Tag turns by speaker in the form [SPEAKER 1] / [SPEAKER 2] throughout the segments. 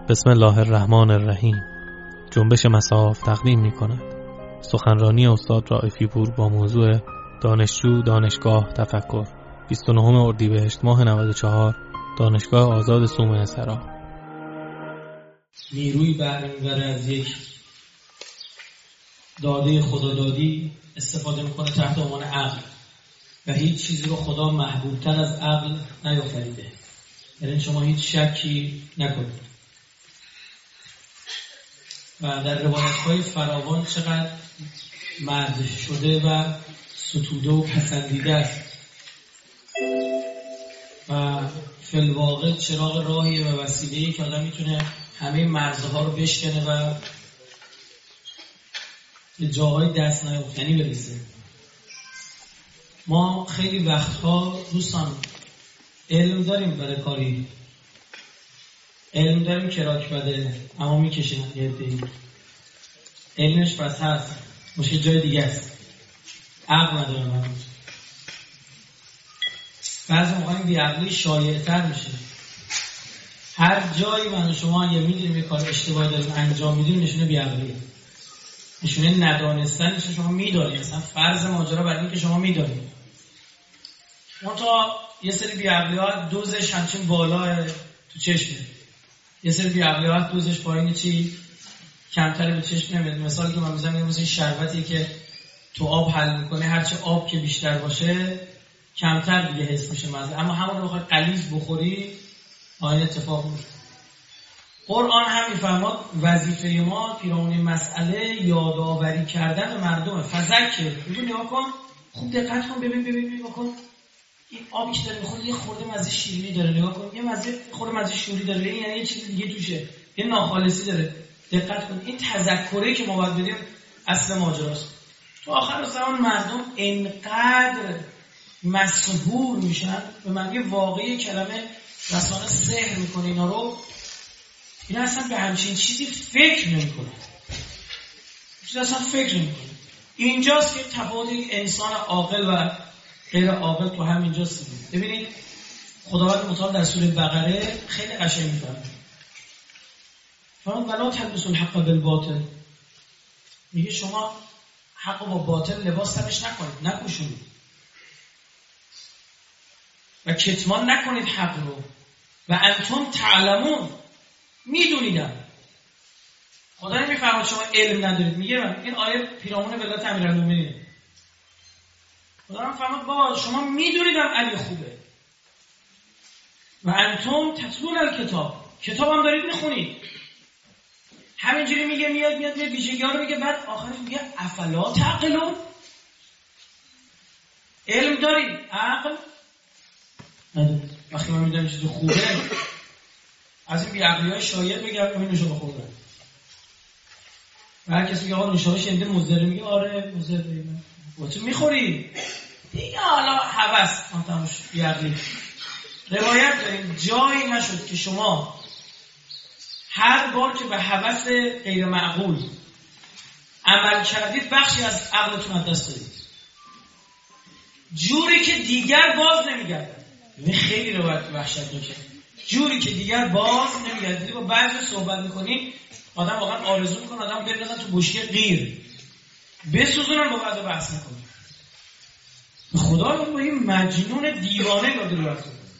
[SPEAKER 1] بسم الله الرحمن الرحیم. جنبش مصاف تقدیم می کند سخنرانی استاد رائفی پور با موضوع دانشجو دانشگاه تفکر 29 اردیبهشت ماه 94 دانشگاه آزاد صومعه سرا.
[SPEAKER 2] نیروی برمی‌بره از یک داده خدادادی استفاده میکنه تحت عنوان عقل و هیچ چیزی رو خدا محبوبتر از عقل نیافریده. یعنی شما هیچ شکی نکنید. و در روایت‌های فراوان چقدر مرد شده و ستوده و پسندیده است و فی الواقع چراغ راهیه و وسیله‌ای که آدم میتونه همه مرزها رو بشکنه و به جاهای دست نیافتنی برسه. ما خیلی وقتها دوستان علم داریم برای کاری، علم داریم که راک بده اما میکشیم یه عده‌ای. علمش پس هست مشکل جای دیگه است، عقل نداره. من بعضی موقع این بیعقلی شایع‌تر میشه. هر جایی من و شما اگه میدونیم یه کار اشتباهی داریم انجام میدیم نشونه بیعقلیه، نشونه ندانستنش. شما میدونید اصلا فرض ماجرا بر این که شما میدونید. منتها یه سری بیعقلی‌ها دوزش همچین بالا تو چشمه، یه سری بیعقلی‌ها دوزش پایین چی کمتر به چشم نمیاد. مثالی که من میزنم مثل شربتی که تو آب حل میکنه، هرچه آب که بیشتر باشه کمتر دیگه حس میشه مزه، اما همون رو بخوای غلیظ بخوری این اتفاق میفته. قرآن هم میفرماد وظیفه ما پیرامون مسئله یادآوری کردن به مردم. فذکر، ببین نگاه کن، خوب دقت کن، ببین نگاه کن، این آبی که داره میخوره یه خورده مزه شیرینی داره، نگاه کن، یه خورده مزه شوری داره، یعنی یه چیز دیگه توشه، یه ناخالصی داره. دقت کن، این تذکری که ما باید بدیم اصل ماجراست. تو آخر زمان مردم اینقدر مسحور میشن، به معنی واقعی کلمه رسانه سحر میکنه اینا رو، اینا اصلا به همچین چیزی فکر نمیکنه، اصلا فکر نمیکنه. اینجاست که تفاوت انسان عاقل و غیر عاقل تو همینجاست. ببینید خداوند متعال در سوره بقره خیلی قشنگ میفرمه، فرمان ولا تلبسوا الحق بالباطل، میگه شما حق با باطل لباس تنش نکنید، نپوشونید و کتمان نکنید حق رو و انتم تعلمون، میدونیدم. خدا نمیفرماد شما علم ندارید. میگه من این آیه پیرامون ولایت امیرالمومنین، خدا میفرماد بابا شما میدونیدم علی خوبه و انتم تتلون الکتاب، کتاب هم دارید میخونید. همینجوری میگه میاد ویژگی‌ها رو میگه، بعد آخرش میگه افلا تعقلون، علم دارید عقل ندارید. وقتی من میدونم چیز خوبه از این بیعقلی‌های شایع بگم این نوشو بخورم و هر کسی میگه آقا نوشابه شنیده مضر، میگه آره مضر، با چه میخوری دیگه حالا هوس تموش بیعقلی. روایت داریم جایی نشد که شما هر بار که به هوس غیر معقول عمل کردید بخشی از عقلتون از دست دادید، جوری که دیگر باز نمیگردن. این خیلی روایت وحشتناکه، جوری که دیگر باز نمیگردید. با بعضی صحبت میکنیم آدم واقعا آرزو میکنه آدم بندازن تو بشکه غیر بسوزونن، با بعضی بحث نکنه. خدا با این مجنون دیوانه داده رو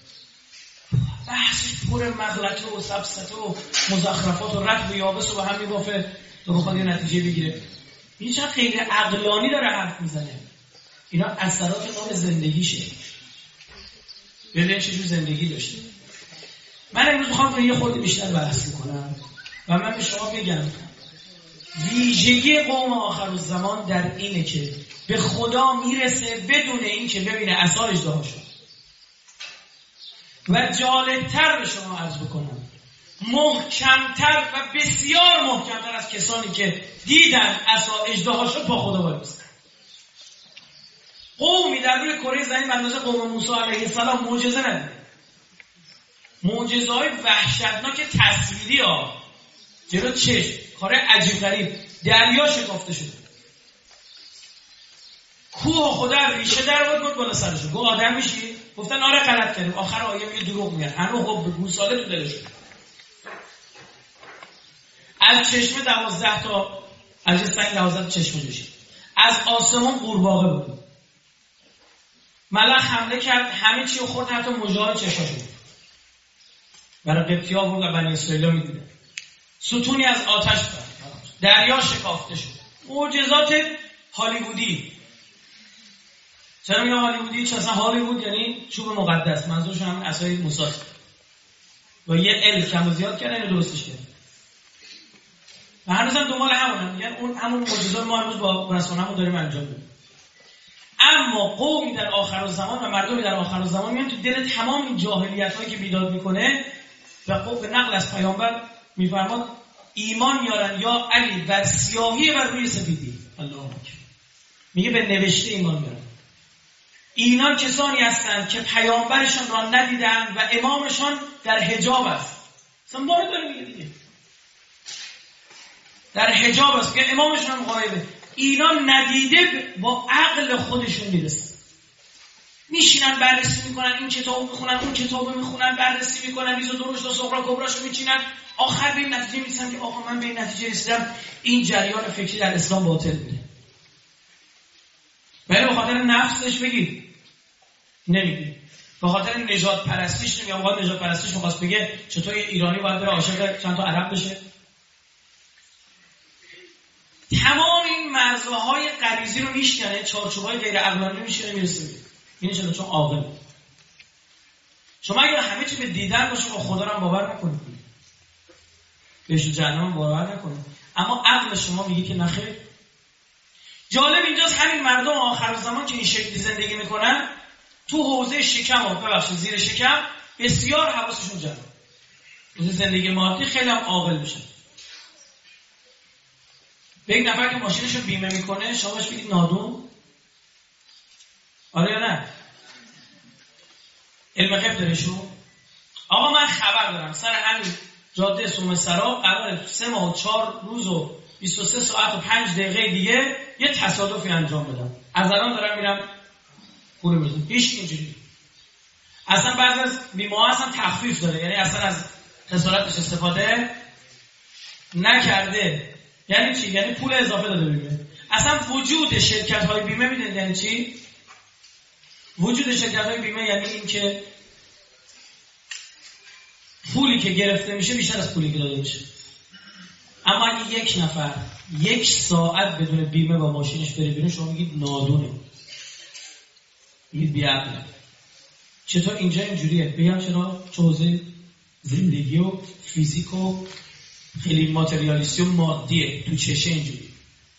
[SPEAKER 2] بحث پر مغلطه و سبسته و مزخرفات و رد و یابس و هم میبافه تا بخواد یه نتیجه بگیره. این چقدر غیر عقلانی داره حرف میزنه. اینا اثرات نام زندگیشه. ببین چجور زندگی داشته. من امروز میخوام یه خورده بیشتر بحث کنم و من به شما بگم ویژگی قوم آخرالزمان در اینه که به خدا میرسه بدون این که ببینه عصا اژدها شد. و جالبتر به شما عرض بکنم محکمتر و بسیار محکمتر از کسانی که دیدن عصا اژدها شد با خدا وایسادن. قومی در روی کره زمین اندازه قوم موسی علیه السلام معجزه ندیده. معجزه‌های وحشتناک تصویری ها جلو چشم، کار عجیب غریب. دریا شکافته شده، کوه خدا ریشه در بود بالا سرشون. گفت آدم میشی؟ گفتن آره غلط کردیم. آخر آیه میگه دروغ میگن، هنوز حب گوساله تو دلشون. از چشمه 12 تا از سنگ 12 تا چشمه جوشید. از آسمون قورباغه بود. ملخ حمله کرد، همه چی رو خورد، حتی مژه‌های چشاشو. برای قبطی‌ها بود و بنی اسرائیل می‌دیدن. ستونی از آتش برد. دریا شکافته شد. معجزات هالیوودی. چرا میگم هالیوودی؟ چون اصلا هالیوود یعنی چوب مقدس. منظورش هم عصای موسی و یه ال کم و زیاد کردن اینو درستش کردن. و هنوز هم دنبال همونن. میگن اون همون معجزات ما امروز با رسولمون داریم انجام میدیم. اما قومی در آخرالزمان و مردمی در آخرالزمان میان تو دل تمام این جاهلیت‌هایی که بیداد میکنه و به نقل از پیامبر میفرماد ایمان میارن یا علی بر سیاهی بر روی سفیدی. الله اکبر. میگه به نوشته ایمان میارن. اینا کسانی هستند که پیامبرشان را ندیدن و امامشان در حجاب است. اصلا ما رو داره میگه دیگه. در حجاب است که امامشون هم غایبه. اینا ندیده با عقل خودشون میرسن. میشینن بررسی میکنن، این کتابو میخونن، اون کتابو میخونن، بررسی میکنن، ریز و درشت و صغرا کبراشو میچینن، آخر به این نتیجه میرسن که آقا من به این نتیجه رسیدم این جریان فکری در اسلام باطل بوده. ولی به خاطر نفسش بگید نمیگی. به خاطر نژاد پرستیش نمیگم. آقا نژاد پرستیش میخواست بگه چطور ایرانی باید بره عاشق چند تا عرب بشه. تمام این مرزهای غریزی رو میشکنه، چارچوبای غیر عقلانی میشکنه میرسه. این چرا؟ چون عاقل. شما اگر همه چی به دیدن باشه با خدا رو باور نکنید. بهش جهنم باور نکنید. اما عقل شما میگه که نخیر. جالب اینجاست همین مردم آخرالزمان که این شکلی زندگی میکنن تو حوزه شکم و ببخشید زیر شکم بسیار حواسشون جمعه. حوزه زندگی مادی خیلی هم عاقل میشن. به یک نفر که ماشینشو بیمه میکنه شما بهش بگید نادون؟ آره یا نه؟ علم غیب دارشون؟ آقا من خبر دارم سر همین جاده سومسرا قراره 3 ماه و 4 روز و 23 ساعت و 5 دقیقه دیگه یه تصادفی انجام بدم. از الان دارم میرم پول میدم. هیچ اینجوری. اصلا بعضی از بیمه‌ها اصلا تخفیف داره. یعنی اصلا از خسارتش استفاده نکرده. یعنی چی؟ یعنی پول اضافه داده بیمه. اصلا وجود شرکت‌های بیمه میدونید یعنی چی؟ وجود شرکت‌های بیمه یعنی این که پولی که گرفته میشه بیشتر از پولی که داده میشه. اما اگه یک نفر 1 ساعت بدون بیمه با ماشینش بره بیرون شما میگید نادونه. میگید بی‌عقله. چطور اینجا اینجوریه؟ بگم چرا؟ حوزه زندگی و فیزیک و خیلی ماتریالیستی و مادیه. تو چشه اینجوری.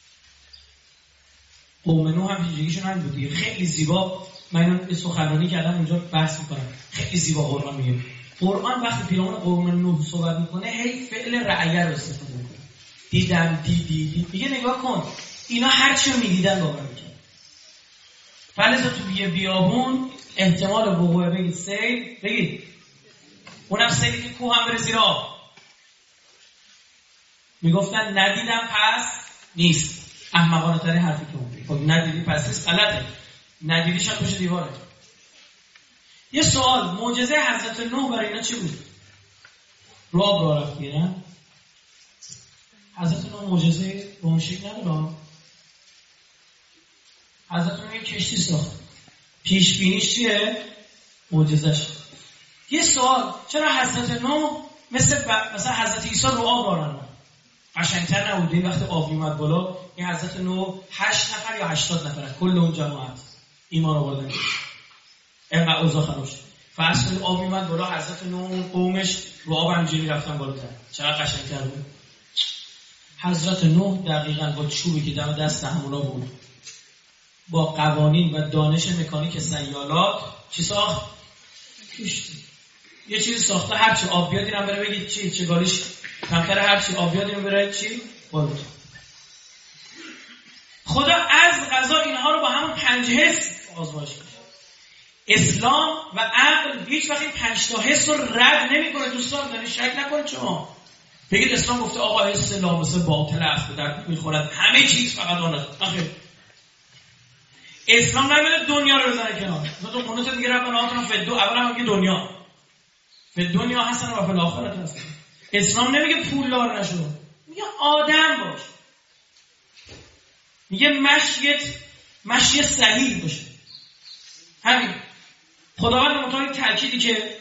[SPEAKER 2] قوم نوح هم زندگیشون هم بود دیگه. خیلی زیبا. من اینو سخنرانی کردم اونجا بحث میکنم. خیلی زیبا قرآن میگه. قرآن وقتی پیرامون قوم نوح صحبت میکنه هی فعل رعیه رو استفاده میکنه. دیدم دیدی. میگه نگاه کن. اینا هر چی رو میدیدن باور میکنن. فلسه تو بیابون احتمال وقوع بگید سیل بگید. اونم سیلی که کوه هم بره زیر آب. میگفتن ندیدم پس نیست. احمقانه ترین حرفی که اون. خب ندیدی پس نیست غلطه. ندیدیش هم پشت دیواره. یه سوال معجزه حضرت نوح برای اینا چی بود؟ رو آب راه رفت نه؟ حضرت نوح معجزه به اون شکل نداره. حضرت نوح یک کشتی ساخت. پیش بینیش چیه؟ معجزش. یه سوال چرا حضرت نوح مثلا حضرت عیسی رو آب راه رفت؟ قشنگتر نبود وقتی آب اومد بالا این حضرت نوح 8 نفر یا 80 نفر کل اون جماعت ایمان آوردن. اینقدر اوضاع خراب شد. فرض کنید آب اومد بالا حضرت نوح قومش رو آب همینجوری رفتن بالاتر. چقدر قشنگتر بود. حضرت نوح دقیقاً با چوبی که دست همونا بود با قوانین و دانش مکانیک سیالات چی ساخت؟ کشتی. یه چیزی ساخته هرچی آب بیاد اینم بره بگید چی چگالیش کمتر هرچی آب بیاد اینم بره چی؟ بالاتر. خدا از قضا اینها رو با همون 5 حس آزمایش کنه. اسلام و عقل هیچ وقت این 5 تا حس رو رد نمی‌کنه. دوستان دارین شک نکنید شما. بگید اسلام گفته آقا حس لامسه باطل است در می‌خورد همه چیز فقط آن است. آخه اسلام نمی‌گه دنیا رو بزنه کنار. تو قانون میگه ربنا آتنا فی الدنیا اولا میگه دنیا. فی الدنیا حسن و فی الاخره حسن. اسلام نمیگه پول دار نشو. میگه آدم باش، میگه مشی صحیح باشه. همین خداوند متعال تأکیدی که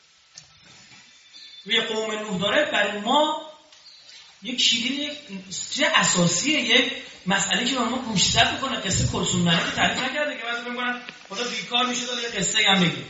[SPEAKER 2] روی قوم نوح داره برای ما یک چیزی اساسیه، یک مسئله که ما گوشزد میکنه. قصه کلثوم نره که تعریف نکرده که واسه میگن خدا بیکار میشه داره یه قصه هم بگه.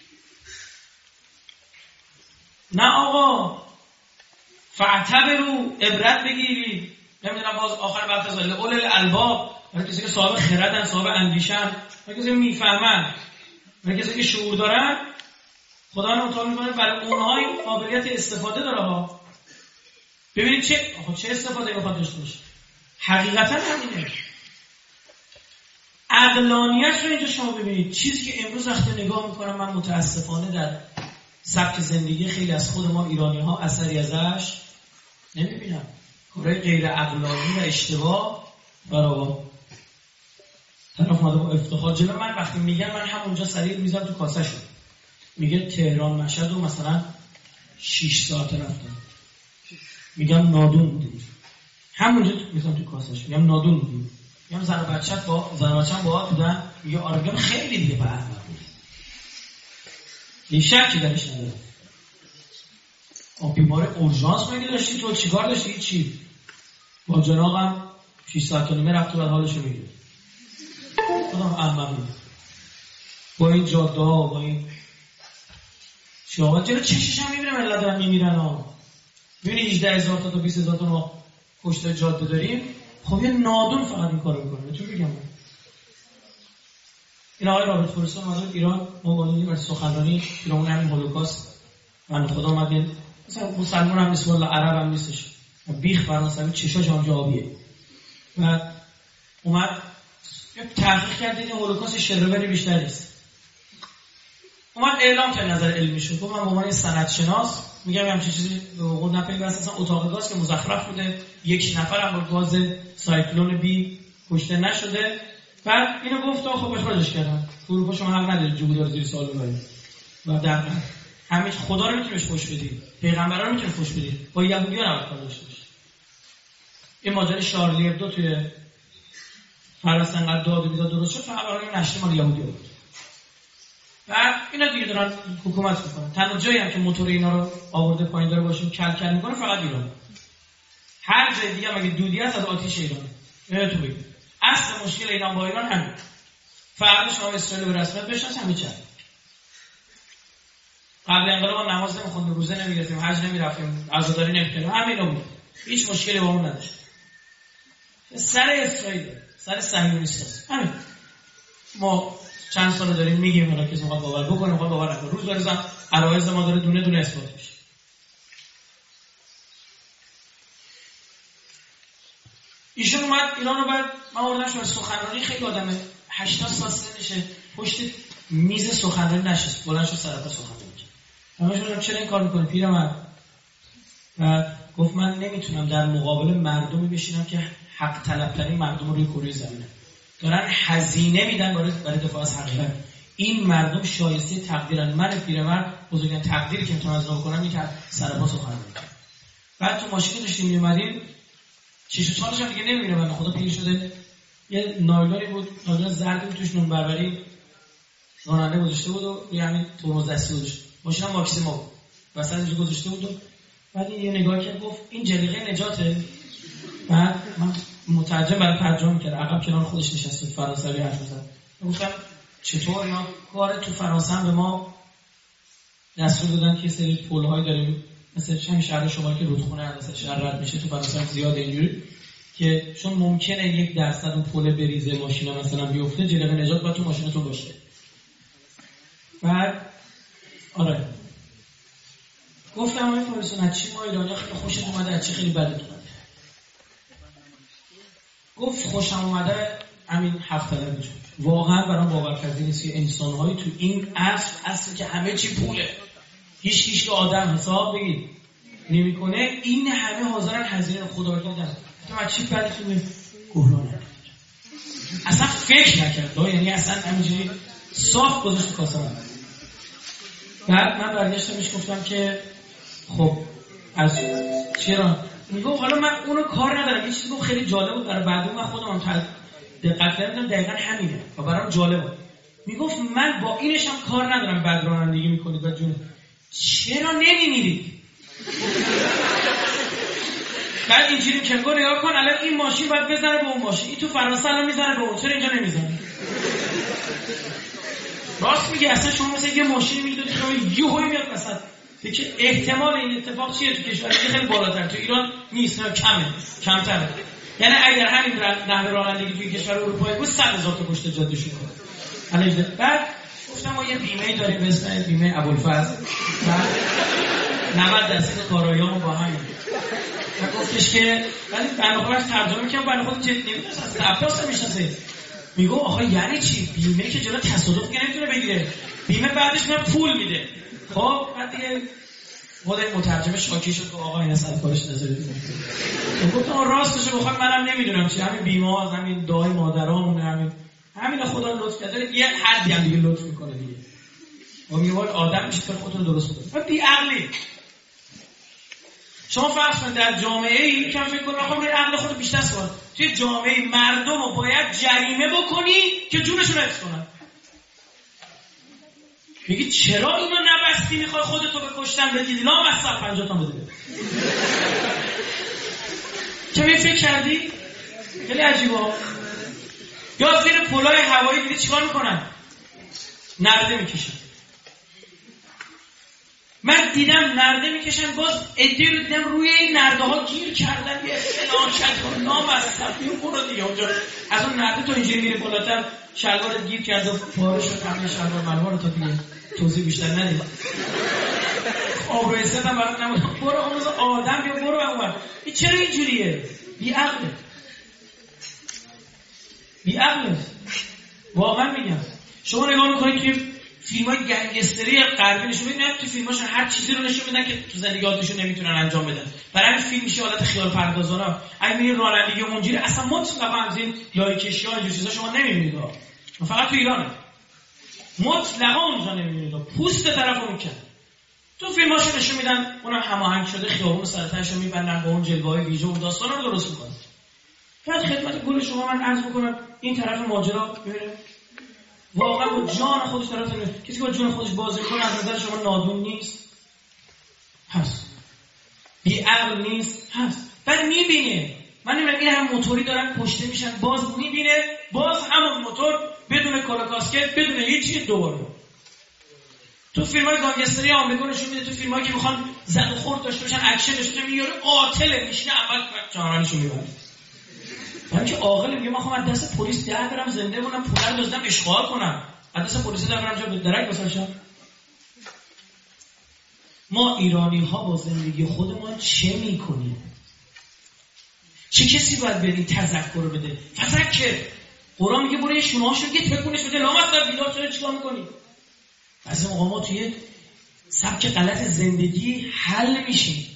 [SPEAKER 2] نه آقا، فاعتبروا، عبرت بگیرید. نمیدونم باز آخر وقت از اول الالباب، برای کسی که صاحب خردن، صاحب اندیشن، برای کسی که میفهمن، برای کسی که شعور دارن، خدا نمتال میکنه برای اونها این قابلیت استفاده داره ها. ببینید چه استفاده میخواد داشته باشه. حقیقتا همینه. عقلانیت رو اینجا شما ببینید. چیزی که امروز وقتی نگاه میکنم من متاسفانه در سبک زندگی خیلی از خود ما ایرانی ها اثری ازش نمیبینم. کارهای غیر عقلانی و اشتباه برای طرف ماده با افتخار جلو من وقتی میگم من همونجا سریع میذارم تو کاسه شد. میگه تهران مشهد رو مثلا 6 ساعت رفتم. میگم نادون بودیم. همونجا میذارم تو کاسه شد. میگم نادون بودیم. میگم زن و بچه با بودن. میگه آره. میگم خیلی دیگه به احمد بود. یه شکی درش نداره. بیمار اورژانس مگه داشتی تو چیکار داشتی؟ چی؟ با جناقم 6 ساعت و نیمه رفت و بعد حالشو میگه. خودم احمد با این جاده ها با این شواهد جلو چشش هم میبینم ملت دارن میمیرن ها. میبینی 18,000 تا 20,000 تا ما کشته جاده داریم. خب یه نادون فقط این کارو میکنه. چون بگم این آقای رابرت فورستون اومد ایران، ما اومدیم برای سخنرانی ایران همین هولوکاست. من خدا اومدیم مثلا مسلمان هم نیست والله عرب هم نیستش. بیخ فرانسوی چشاش اونجا آبیه. بعد اومد یک تحقیق کرد این هولوکاست شروری بیشتر نیست. اومد اعلام کرد نظر علمی شد. من به عنوان سندشناس میگم همین چیزی قول نپیوست اصلا اتاق گاز که مزخرف بوده، یک نفر هم با گاز سایکلون بی کشته نشده. بعد اینو گفت خب اخراجش کردن. اروپا شما حق ندارید جمهوری زیر سوال ببرید. و در همین خدا رو میتونید فوش بدید، پیغمبرا رو میتونید فوش بدید، با یهودی‌ها نباید کار داشته باشید. این ماجرای شارلی ابدو توی فرانسه انقدر داد و بیداد درست شد فقط برای نشر مال یهودی‌ها بود. بعد اینا دیگه دارن حکومت میکنن. تنها جایی هم که موتور اینا رو آورده پایین داره باشون کل میکنه فقط ایران. هر جای دیگه مگه دودی هست از آتش ایران. تو بگید اصل مشکل ایران با ایران همین. فرقش شما اسرائیل به رسمیت بشناس همین چه. قبل انقلاب نماز نمیخوندیم، روزه نمیگرفتیم، حج نمیرفتیم، عزاداری نمیکردیم، همینا بود. هیچ مشکلی با اون نداشت. سر اسرائیل، سر صهیونیست همین. ما چند سال داریم میگیم اونا کسی میخواد باور بکنه، میخواد باور نکنه. روز به روز عرایض ما داره دونه دونه اثبات میشه. ایشون اومد ایران رو بعد من آوردم شما سخنرانی. خیلی آدمه 80 سال سنشه، پشت میز سخنرانی نشست، بلند شد سر پا سخنرانی کرد. همشون چرا این کار میکنه پیرمرد؟ بعد گفت من نمیتونم در مقابل مردمی بشینم که حق طلب‌ترین مردم روی کره زمینه دارن هزینه میدن برای دفاع از حقیقت. این مردم شایسته تقدیرن. من پیرمرد بزرگترین تقدیری که میتونم از اونها کنم اینه که سر پا سخنرانی کنم. بعد تو ماشین داشتیم میومدیم 6 سالش هم دیگه نمیبینه، من خدا پیر شده. یه نایلونی بود، نایلون زردی بود، توش نون بربری راننده گذاشته بود و یعنی ترمز دستی گذاشت. ماشینم ماکسیما بود. وسط اینجا گذاشته بود و بعد این یه نگاه کرد گفت این جلیقه نجاته. بعد من مترجم برای ترجمه کرد، عقب کنار خودش نشسته فرانسوی حرف می‌زد. گفتم چطور اینا کار تو فرانسه هم به ما دستور دادن که سری پل‌های داریم مثلا همین شهر شما که رودخونه مثلا شهر رد میشه تو فرانسه هم زیاد اینجوری که چون ممکنه 1% اون پل بریزه ماشینا مثلا بیفته، جلیقه نجات باید تو ماشینتون باشه. بعد آره گفتم آقای فارسون از چی ما ایرانی خیلی خوشم اومده، از چی خیلی بدت اومده؟ گفت خوشم اومده همین 7 طلبی شد. واقعا برام باورپذیر نیست که انسان‌هایی تو این عصر که همه چی پوله، هیچ که آدم حساب بگید نمی‌کنه، این همه حاضرن هزینه خدا رو بدن. تو از چی بدتون گهرانه اصلا فکر نکرد، یعنی اصلا همینجوری صاف گذاشت کاسه من. بعد من برگشتم بهش گفتم که خب از چرا میگم حالا من اونو کار ندارم. یه چیزی گفت خیلی جالب بود برای بعدو، من خودم دقت کردم دقیقاً همینه و برام جالب بود. میگفت من با اینش هم کار ندارم بد رانندگی میکنید و جون چرا نمیمیرید؟ بعد اینجوری که میگه نگاه کن الان این ماشین باید بزنه به اون ماشین، این تو فرانسه الان میزنه به اون، چرا اینجا نمیزنه؟ راست میگه. اصلا شما مثلا یه ماشین میدید شما یهویی میاد مثلا که احتمال این اتفاق چیه تو کشور خیلی بالاتر، تو ایران نیست، نه کمتره. یعنی اگر همین نحوه رانندگی توی کشور اروپایی بود 100,000 تا کشته جاده شد. بعد گفتم ما یه بیمه داریم به اسم بیمه ابوالفضل، 90% کاراییامو با همین. و گفتش که ولی بنده خودش ترجمه کنم، بنده خود جدی نمیدونست از عباس میشناسه. میگو آقا یعنی چی؟ بیمه که جلو تصادف دیگه نمیتونه بگیره، بیمه بعدش من پول میده. خب بعد دیگه خود مترجم شاکی شد که آقا این اصلا کارش نظری دیگه. گفتم راستش بخوام منم نمیدونم چی، همین بیمه ها، همین دعای مادرامون، همین خدا لطف کرده یه حدی هم دیگه لطف میکنه دیگه. و میگه آدم میشه که خودتون درست کنید. بی عقلی. شما فرض کنید در جامعه ای که فکر کنید آقا عقل خودت بیشتر سوال، توی جامعه مردم رو باید جریمه بکنی که جونشون رو حفظ کنن. میگی چرا اینو نبستی میخوای خودتو بکشتن بدید؟ لا مصرف 50 تا بده. چه فکر کردی؟ خیلی عجیبه. یا زیر پلای هوایی دیدی چیکار میکنن؟ نرده میکشن. من دیدم نرده میکشن، باز عده‌ای رو دیدم روی این نرده ها گیر کردن، یه فلان نامصرفی برو دیگه اونجا از اون نرده تو اینجوری میره بالاتر، شلوارت گیر کرده و پارش رو تمام شلوار ملوار تو دیگه توضیح بیشتر ندید. آبرویست هم برات نمود برو اون آدم بیا برو اون. این چرا اینجوریه؟ بی عقله. واقعا میگم شما نگاه میکنید که فیلم‌های گنگستری غربی نشون میدن، تو فیلم‌هاشون هر چیزی رو نشون میدن که تو زندگیاتشون نمیتونن انجام بدن. برای همین فیلم میشه حالت خیال پردازانه. اگه میرین رانندگی و منجری اصلا مطلقاً از این لایه کشی‌ها اینجور چیزا شما نمیبینید. فقط تو ایرانه. مطلقاً اونجا نمیبینید. پوست طرفو میکنن. تو فیلم‌هاشون نشون میدن اونم هماهنگ شده خیابون سرتاشو میبندن با اون جلوه‌های ویژه و داستانا رو درست میکنن. بعد خدمت گل شما من عرض میکنم این طرف ماجرا ببینید واقعا با جان خودش طرف نیست. کسی که با جان خودش بازی میکنه از نظر شما نادون نیست؟ هست. بی عقل نیست؟ هست. بعد میبینه. من نمیدونم این هم موتوری دارن کشته میشن، باز میبینه، باز همون موتور بدون کلا کاسکت بدون هیچ چیز دوباره. تو فیلم‌های گانگستری آمریکا نشون میده، تو فیلم‌هایی که میخوان زد و خورد داشته باشن، اکشن داشته باشن، میاره قاتل میشینه اول جانرانشو میبره. من که عاقل میگم آخه من دست پلیس در برم زنده مونم، پول رو دزدم اشغال کنم، از دست پلیس در برم جا به درک بساشم. ما ایرانی‌ها با زندگی خودمون چه میکنیم؟ چه کسی باید بریم تذکر بده؟ فذکر. قرآن میگه برو یه شونه‌هاشو یه تکونش بده، لامصب بیدار چرا چیکار میکنی؟ بعضی موقع ما توی سبک غلط زندگی حل میشیم.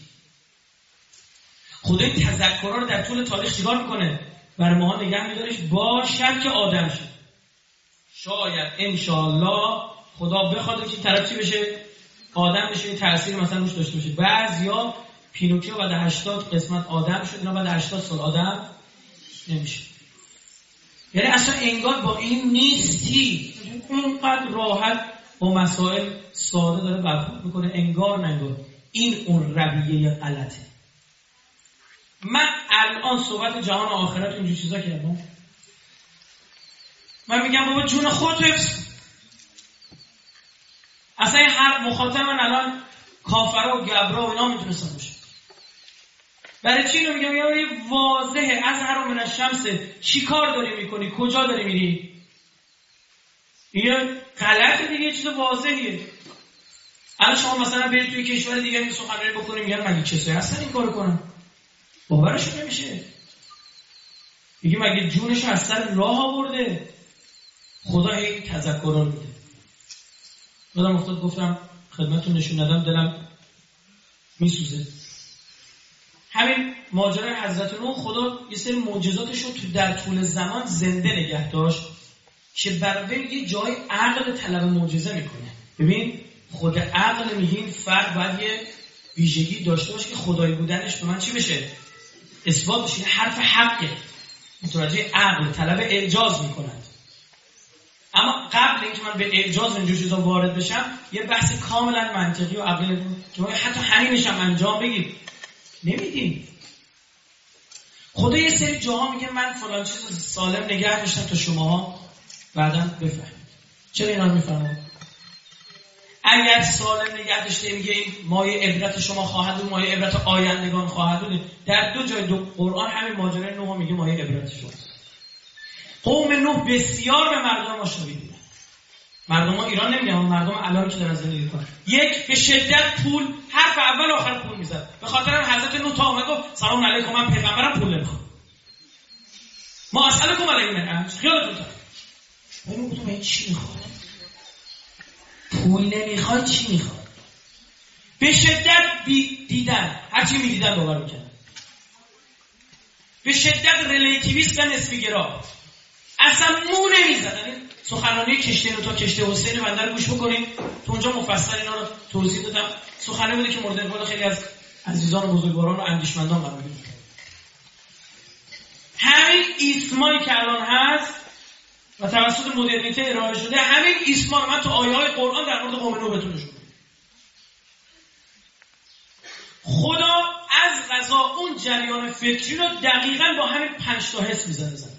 [SPEAKER 2] خدا این تذکرها رو در طول تاریخ چیکار میکنه؟ برای ما نگه میدارش باشد که آدم شد. شاید انشالله خدا بخواد که طرف چی بشه؟ آدم بشه، تأثیر مثلا روش داشته باشه. بعضیا پینوکیو بعد 80 قسمت آدم شد، اینا بعد 80 سال آدم نمیشه. یعنی اصلا انگار با این نیستی، اونقدر راحت با مسائل ساده داره برخورد میکنه، انگار ننگار. این اون رویه غلطه. من الان صحبت جهان آخرت اینجور چیزا کردم. من میگم بابا جون خودت حفظ. اصلا هر مخاطب من الان کافرها و گبرا و اینا میتونستن باشه. برای چی اینو میگم؟ یه واضحه از هر من الشمس چی کار داری میکنی؟ کجا داری میری؟ این غلطه دیگه، چیز واضحیه. الان شما مثلا برید توی کشور دیگه این سخنرانی بکنید میگن مگه کسایی هستن این کارو کنن؟ باورش نمیشه. میگه مگه جونش از سر راه آورده؟ خدا این تذکر رو میده. یادم افتاد گفتم خدمتتون نشون ندم، دلم میسوزه. همین ماجرای حضرت نوح خدا یه سری معجزاتش رو در طول زمان زنده نگه داشت که برای یه جای عقل طلب معجزه میکنه. ببین خود عقل میگه این فرد باید یه ویژگی داشته باشه که خدایی بودنش به من چی بشه؟ اثبات بشه، حرف حقه، متوجه عقل طلب اعجاز میکنند. اما قبل اینکه من به اعجاز اینجور چیزا وارد بشم یه بحث کاملا منطقی و عقلی که ما حتی همینش هم انجام بگیم نمیدیم. خدا یه سری جاها میگه من فلان چیز سالم نگه داشتم تا شماها بعداً بفهمید. چرا اینا رو میفهمید؟ اگر سالم نگه داشته میگه این مایه عبرت شما خواهد بود، مایه عبرت آیندگان خواهد بود. در دو جای قرآن همین ماجرای نوح میگه مایه عبرت شما. قوم نوح بسیار به مردم مشابه بودن. مردم ها ایران نمیگم، مردم الان که دارن زندگی میکنن. یک به شدت پول، حرف اول آخر پول میزد. به خاطر حضرت نوح تا اومد گفت سلام علیکم من پیغمبرم پول نمیخوام. ما اسالکم علیه خیالتون من گفتم این چی میخواد؟ پول نمیخواد چی میخواد؟ به شدت دیدن، هرچی میدیدن باور میکنن. به شدت ریلیتیویست و نسبیگرا، اصلا مو نمیزدن. سخنرانی کشتی رو تا کشتی حسین بنده رو گوش بکنیم تو اونجا مفصل اینا رو توضیح دادم. سخنرانی بوده که مورد اقبال خیلی از عزیزان و بزرگواران و اندیشمندان قرار گرفت. همین ایسمایی که الان هست و توسط مدرنیته ارائه شده، همین ایسما رو من تو آیه‌های قرآن در مورد قوم نوح بهتون نشون میدم. خدا از قضا اون جریان فکری رو دقیقاً با همین 5 تا حس میزنه.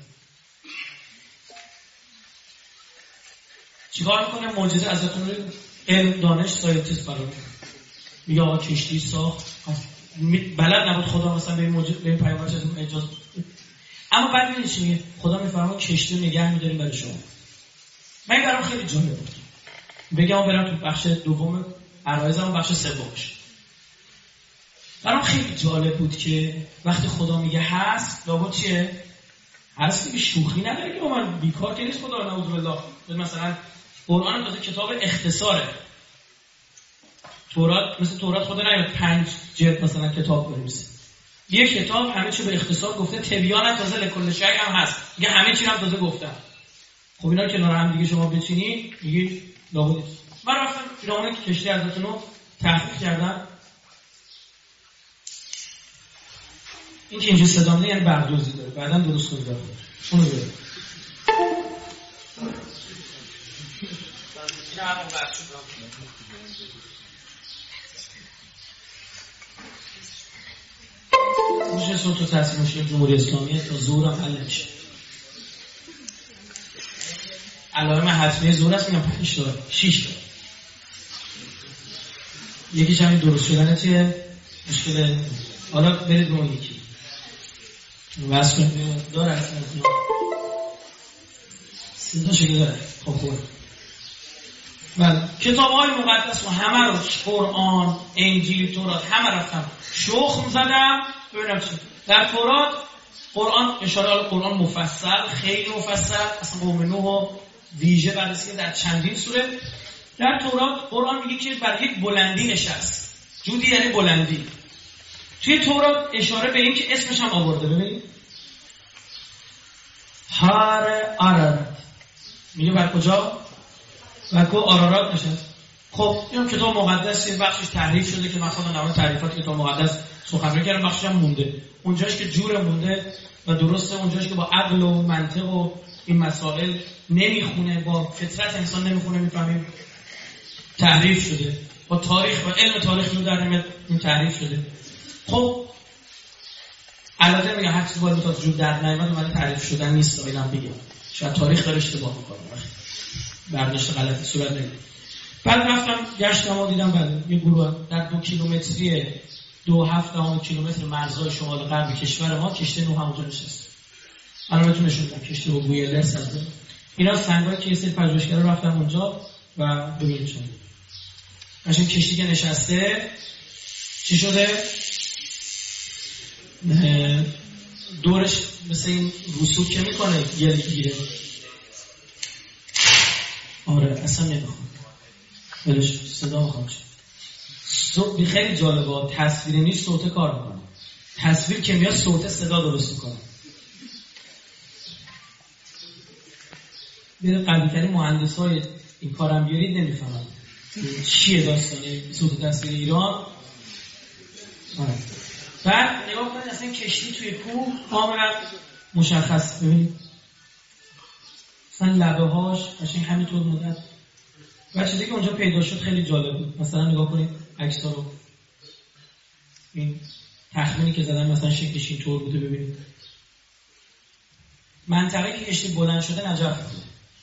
[SPEAKER 2] چیکار میکنه؟ معجزه ازتون علم دانش ساینتیست برام میگه آقا کشتی ساخت، بلد نبود خدا مثلا به این معجزه به این پیامبر اجازه بده. اما بعد میبینید چی میگه؟ خدا میفرماد کشتی رو نگه می‌داریم برای شما. من برام خیلی جالب بود. بگم برم تو بخش دوم عرایزم، بخش سومش. برام خیلی جالب بود که وقتی خدا میگه هست، لابد چیه؟ هست که شوخی نداره که من بیکار که نیست خدا نعوذ بالله. مثلا قرآن تازه کتاب اختصاره. تورات مثل تورات خدا نمیاد 5 جلد مثلا کتاب بنویسه. یه کتاب همه چی به اختصار گفته، تبیان تازه لکل شیء هم هست. میگه همه چی رو هم تازه گفتم. خب اینا رو کنار هم دیگه شما بچینید میگید لابد. من رفتم پیرامون کشتی حضرت نوح تحقیق کردم. این که اینجا صدا میاد یعنی بردوزی داره. بعداً درست کنید داره. اونو ببینید. این همون بخش میشه صوت و تصمیم مشکل جمهوری اسلامی تا ظهور هم حل میشه. علائم حتمی ظهور هست میگم 5 تا 6 تا. یکیش همین درست شدنه چیه؟ مشکل. حالا برید به اون یکی واسه کنید داره اصلا صدا شکل داره. خب خوبه. بله کتاب‌های مقدس و همه رو قرآن، انجیل، تورات همه رفتم شخم زدم ببینم چی. در تورات قرآن اشاره به قرآن مفصل، خیلی مفصل، اصلا قوم نوح و ویژه بررسی در چندین سوره. در تورات قرآن میگه که بر یک بلندی نشست. جودی یعنی بلندی. توی تورات اشاره به این که اسمش هم آورده. ببینید هار آرارات میگه بر کجا؟ بر کو آرارات نشست. خب این کتاب مقدس یه بخشش تحریف شده که من خودم نوع تعریفات کتاب مقدس سخنرانی کردم، بخشش هم مونده. اونجاش که جور مونده و درسته، اونجاش که با عقل و منطق و این مسائل نمیخونه، با فطرت انسان نمیخونه، میفهمیم تحریف شده. با تاریخ و علم تاریخ رو در نمیاد این تحریف شده. خب البته میگم هر چیزی باید تا جور در نمیاد ولی تعریف شدن نیست. اینم بگم شاید تاریخ داره اشتباه میکنه، برداشت غلطی صورت نمیگیره. بعد رفتم گشتم و دیدم بله یه گروه در 2 کیلومتری 2.7 کیلومتر مرزهای شمال غرب کشور ما کشتی نوح اونجا نشسته. الان بهتون نشون میدم کشتی با بوی لرس هست. اینا سنگایی که یه سری پژوهشگرا رفتم اونجا و ببینید شما قشنگ کشتی که نشسته چی شده؟ دورش مثل این رسوب که میکنه گل گیره. آره اصلا نمیخوام بلش صدا میخوام صوت خیلی جالبه. تصویر نیست، صوت کار میکنه. تصویر که میاد صوت صدا درست میکنه. بیره قبلی ترین مهندس های این کارم بیارید نمیفهمم چیه داستانه صوت تصویر ایران. بعد نگاه کنید اصلا کشتی توی کوه کاملا مشخص. ببینید اصلا لبه هاش قشنگ همینطور مدت. و چیزی که اونجا پیدا شد خیلی جالب بود. مثلا نگاه کنید عکس‌ها رو، این تخمینی که زدن مثلا شکلش اینطور بوده. ببینید منطقه که کشتی بلند شده نجف بود.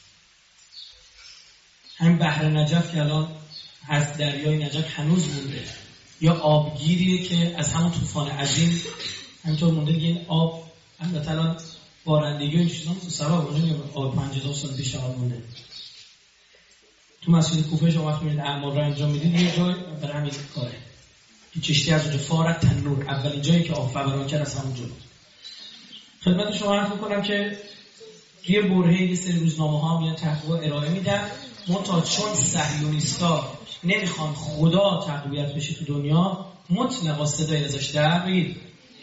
[SPEAKER 2] همین بحر نجف که الان هست، دریای نجف هنوز مونده، یا آبگیریه که از همون طوفان عظیم همینطور مونده. این آب البته الان بارندگی و این چیزا سبب اونه آب 50,000 سال پیش آب مونده. تو مسجد کوفه شما وقتی میرید اعمال رو انجام میدید یه جای برای همین کاره که کشتی از اونجا فارت تنور، اولین جایی که آب فوران کرد از همونجا بود. خدمت شما عرض می‌کنم که یه برهه یه سری روزنامه ها میان تحقیق ارائه میدن، منتها چون صهیونیستا نمیخوان خدا تقویت بشه تو دنیا، مطلقا صدای ازش در بگید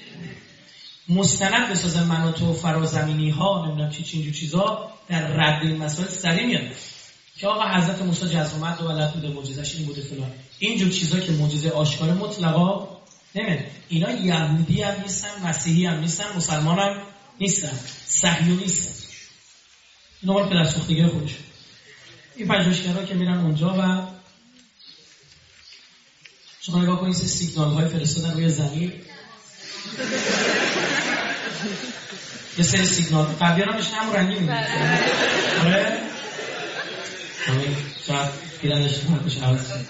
[SPEAKER 2] مستند بسازن مناطق و فرازمینی ها نمیدونم چی اینجور چیزا در رد این مسائل سریع میاد که آقا حضرت موسی جزومت و ولد بوده، معجزش این بوده فلان. اینجور چیزا که معجزه آشکار مطلقا نمیاد. اینا یهودی هم نیستن، مسیحی هم نیستن، مسلمان هم نیستن، صهیونیستن. اینا مال پدر سوختگی خودشون. این پژوهشگرا که میرن اونجا و شما نگاه کنید سیگنال های فرستادن روی زمین. یه سری سیگنال قبلی‌ها میشه همون رنگی می‌بینید. آره. همین شاید گیرنش نمیشه عوض کنید.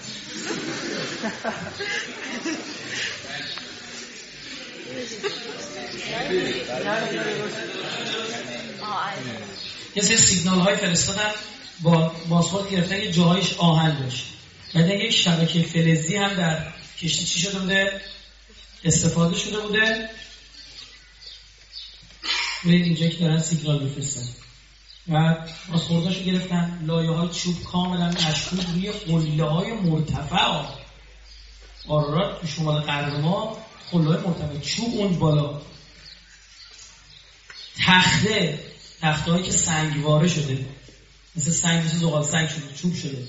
[SPEAKER 2] یه سری سیگنال های فرستادن با بازخورد گرفتن یه جاهایش آهن داشت. بعد یک شبکه فلزی هم در کشتی چی شده بوده؟ استفاده شده بوده. برید اینجا که دارن سیگنال میفرستن و بازخورداشو گرفتن. لایه های چوب کاملا مشکوک روی قله های مرتفع. آرارات تو شمال غرب ما قله های مرتفع، چوب اون بالا، تخته هایی که سنگواره شده، مثل سنگ، مثل زغال سنگ شده، چوب شده.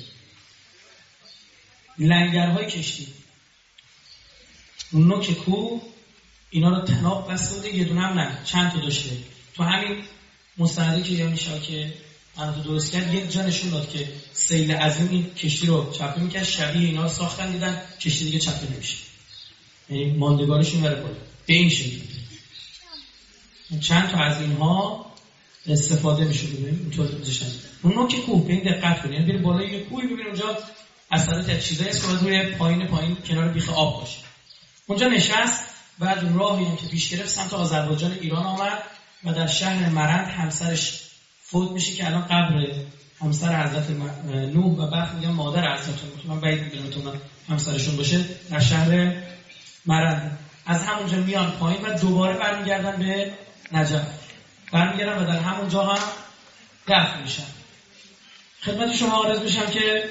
[SPEAKER 2] لنگرهای کشتی اون نوک کوه اینا رو تناب بسته بوده، یه دونه هم نه، چند تا داشته. تو همین مستندی که یا میشه که من تو درست کرد یک جا نشون داد که سیل عظیم این کشتی رو چپه میکرد، شبیه اینا رو ساختن، دیدن کشتی دیگه چپه نمیشه، یعنی ماندگارشون بره بالا به این شکل. چند تا از اینها استفاده میشه ببینید اینطور گذاشتن. اون نوک کوه به این دقت کنید، یعنی برید بالای یه کوهی ببینید اونجا اثرات از چیزایی هست که روی پایین کنار بیخ آب باشه. اونجا نشست. بعد راهی که پیش گرفت سمت آذربایجان ایران آمد و در شهر مرند همسرش فوت میشه که الان قبر همسر حضرت نوح و بعد میگم مادر حضرت نوح، من بعید میدونم تو همسرشون باشه، در شهر مرند. از همونجا میان پایین و دوباره برمیگردن به نجف، برمیگردن و در همونجا هم دفن میشن. خدمت شما عرض میشم که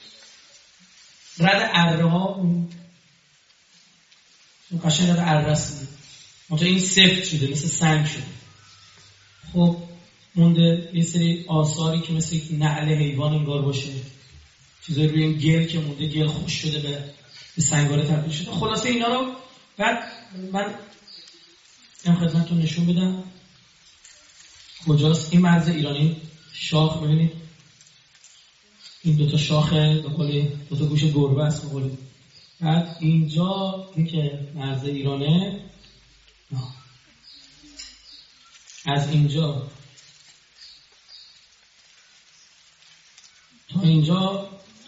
[SPEAKER 2] رد اره ها اون قشنگ رد اره است، منطقه این سفت شده، مثل سنگ شده. خب مونده یه سری آثاری که مثل یک نعل حیوان انگار باشه، چیزایی روی این گل که مونده، گل خوش شده به سنگاره تبدیل شده. خلاصه اینا رو بعد من این خدمتتون نشون بدم کجاست این مرز ایرانی. شاخ ببینید، این دوتا شاخ به قول دوتا گوش گربه است به قول. بعد اینجا این که مرز ایرانه، از اینجا تا اینجا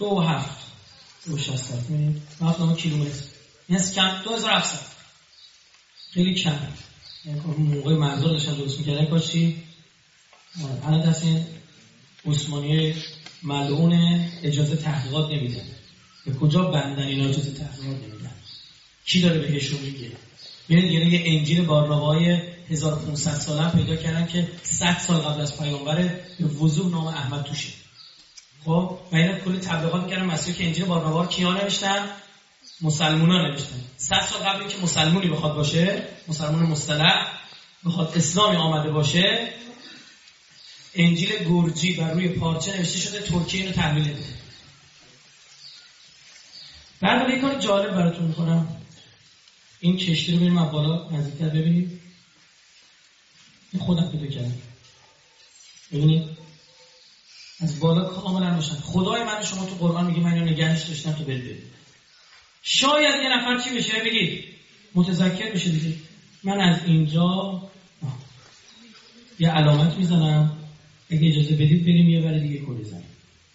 [SPEAKER 2] 2.7 می‌بینید 7 کیلومتر، یعنی کم 2700، خیلی کم. یعنی موقع مرزا داشتن درست می‌کردن کاشی الان دست این عثمانی ملعون اجازه تحقیقات نمیدن. به کجا بندن اینا اجازه تحقیقات نمیدن؟ کی داره بهشون میگه؟ ببینید یعنی یه انجیل بارنامه‌های 1500 ساله پیدا کردن که 100 سال قبل از پیامبر به وضوح نام احمد توشه. خب و اینا کلی تبلیغات می‌کردن مسیحی که انجیل بارنامه‌ها کیا نوشتن؟ مسلمان‌ها نوشتن. 100 سال قبل اینکه مسلمانی بخواد باشه، مسلمان مصطلح بخواد اسلامی آمده باشه، انجیل گرجی بر روی پارچه نوشته شده، ترکیه اینو تحویل داده. بعد یه کار جالب براتون می‌کنم. این کشتی رو بریم از بالا نزدیکتر ببینید. این خودم پیدا کردم. ببینید از بالا کاملا روشن. خدای من شما تو قرآن میگه من اینو نگهش داشتم تو برید. شاید یه نفر چی بشه بگید متذکر بشه دیگه. من از اینجا یه علامت میزنم، اگه اجازه بدید بریم یه بار دیگه کلی زنیم.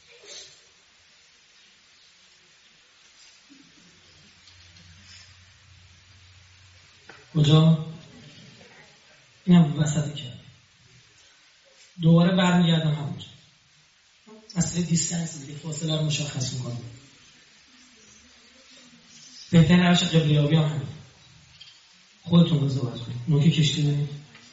[SPEAKER 2] کجا؟ اینم وسط کرد. دوباره برمیگردم همونجا. اصلا دیستنس دیگه فاصله رو مشخص میکنم. بهترین روش قبلیابی هم همین. خودتون قضاوت کنید. نوک کشتی ببینید.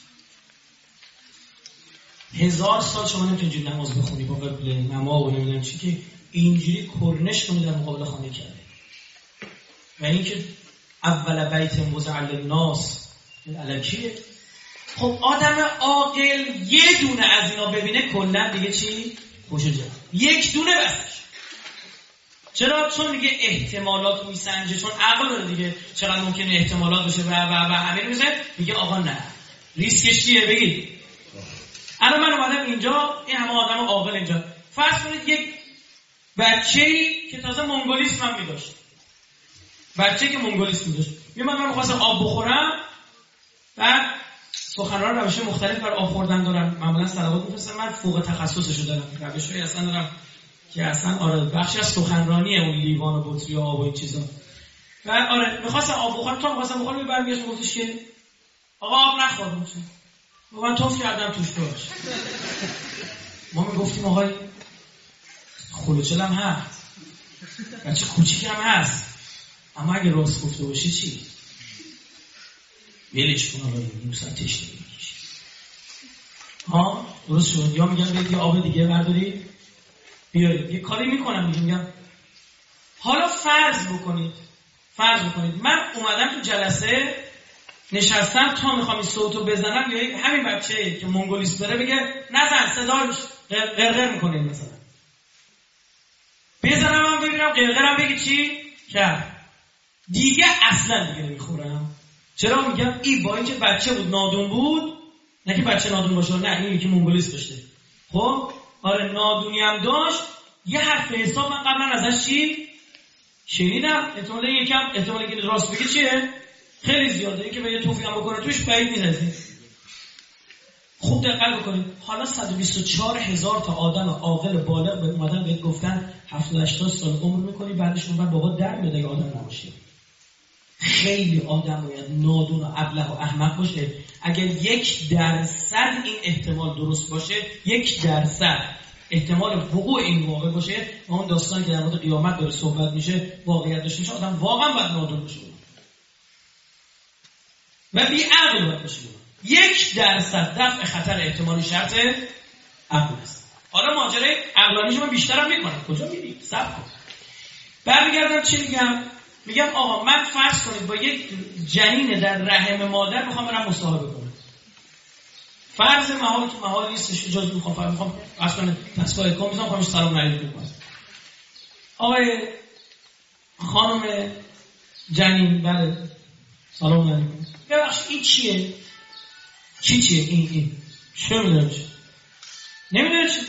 [SPEAKER 2] 1000 سال شما نمیتونید اینجوری نماز بخونی با قبله نما و نمیدونم چی که اینجوری کرنش کنید در مقابل خانه کرده. و اینکه اول بیت وضع للناس الکیه. خب آدم عاقل یه دونه از اینا ببینه کلا دیگه چی؟ خوشو جا. یک دونه بسش. چرا؟ چون میگه احتمالات میسنجه، چون عقل داره دیگه چقدر ممکنه احتمالات بشه و همین میشه. میگه آقا نه ریسکش چیه بگید. الان من اومدم اینجا، این همه آدم عاقل اینجا، فرض کنید یک بچه‌ای که تازه منگولیسم هم می‌داشت، بچه‌ای که منگولیسم می‌داشت، من می‌خواستم آب بخورم، بعد سخنران روش مختلف برای آب خوردن دارن، معمولا صلوات می‌فرستن، من فوق تخصصشو دارم، روش‌های اصلا دارم که اصلا آره بخشی از سخنرانیه اون لیوان و بطری و آب و این چیزا. و آره می‌خواستم آب بخورم، تا می‌خواستم بخورم برمیگشت گفتش که آقا آب نخورم. من توف کردم توش باش. ما میگفتیم آقای خلوچل هم هست، بچه کوچیک هم هست، اما اگه راست گفته باشی چی؟ ویلش کن آقای نیم ساعت تشتی بگیش. ها درست شد. یا میگن بید یه آب دیگه برداری بیارید. یه کاری میکنم میگم حالا فرض بکنید من اومدم تو جلسه نشستم تا میخوام این صوتو بزنم یا همین بچه که منگولیست داره بگه نزن صداش قرقر میکنه مثلا بزنم هم ببینم قرقرم بگه چی کرد دیگه اصلا دیگه نمیخورم. چرا میگم این با اینکه بچه بود نادون بود، نه که بچه نادون باشه، نه این که منگولیست داشته. خب آره نادونی هم داشت. یه حرف حساب من قبلا ازش چی شنیدم، احتمال که راست بگه چیه خیلی زیاده، این که به یه توفیق هم بکنه توش بعید نیست. خوب دقت بکنید. حالا 124,000 تا آدم عاقل بالغ به اومدن بهت گفتن 70-80 سال عمر میکنی، بعدش اون بعد بابا در میاد اگه آدم نباشه. خیلی آدم باید نادون و ابله و احمق باشه. اگر 1% این احتمال درست باشه، 1% احتمال وقوع این واقع باشه، و اون داستانی که در مورد قیامت داره صحبت میشه واقعیت داشته باشه، آدم واقعا باید نادون باشه و بی عقل باید باشه. 1% دفع خطر احتمالی شرط عقل است. حالا ماجرای عقلانیش من بیشترم میکنم. کجا میری؟ صبر کن. برمیگردم چی میگم آقا من فرض کنید با یک جنین در رحم مادر میخوام برم مصاحبه کنم. فرض محال تو محال نیستش، اجازه میخوام اصلا تصفیه کام میذارم سلام علیکم کنم. آقای خانم جنین بله سلام علیکم. ببخشید این چیه؟ چیه این؟ چه میدونم چی؟ نمیدونم چی؟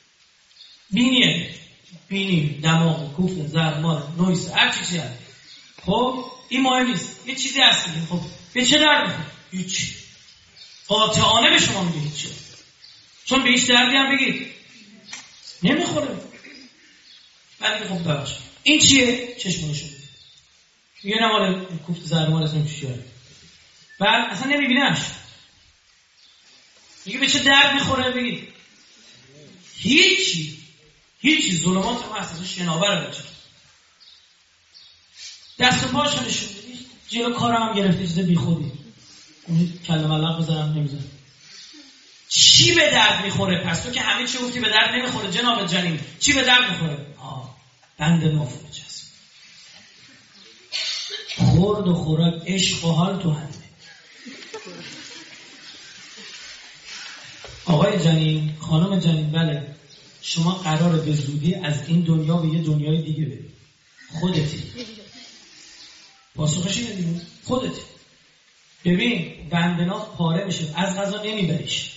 [SPEAKER 2] بینی، دماغ، کوفت، زرمار، نویس، هر چیزی هست. خب این مهم نیست. یه چیزی هست دیگه. خب به چه درد میخوره؟ هیچ. قاطعانه به شما میگه هیچ. چون به هیچ دردی هم بگید نمیخوره. ولی خب ببخش. این چیه؟ چشمانشو بید. یه نماره کوفت زرمار از نمیشه. بعد اصلا نمیبینمش. میگه به چه درد میخوره بگید. هیچی ظلمات هم هست. شناور بچه دست و پاشو نشون بدید. جلو کارم هم گرفته چیز بی خودی. اون کلمه ملق بزنم نمیزن. چی به درد میخوره؟ پس تو که همه چی گفتی به درد نمیخوره جناب جنین. چی به درد میخوره؟ بند نافوجه است. خورد و خوراک عشق و حال تو همه. آقای جنین، خانم جنین، بله شما قراره به زودی از این دنیا به یه دنیای دیگه برید. خودتی پاسخش اینه دیگه، خودت. ببین بندنا پاره میشه، از قضا نمیبریش.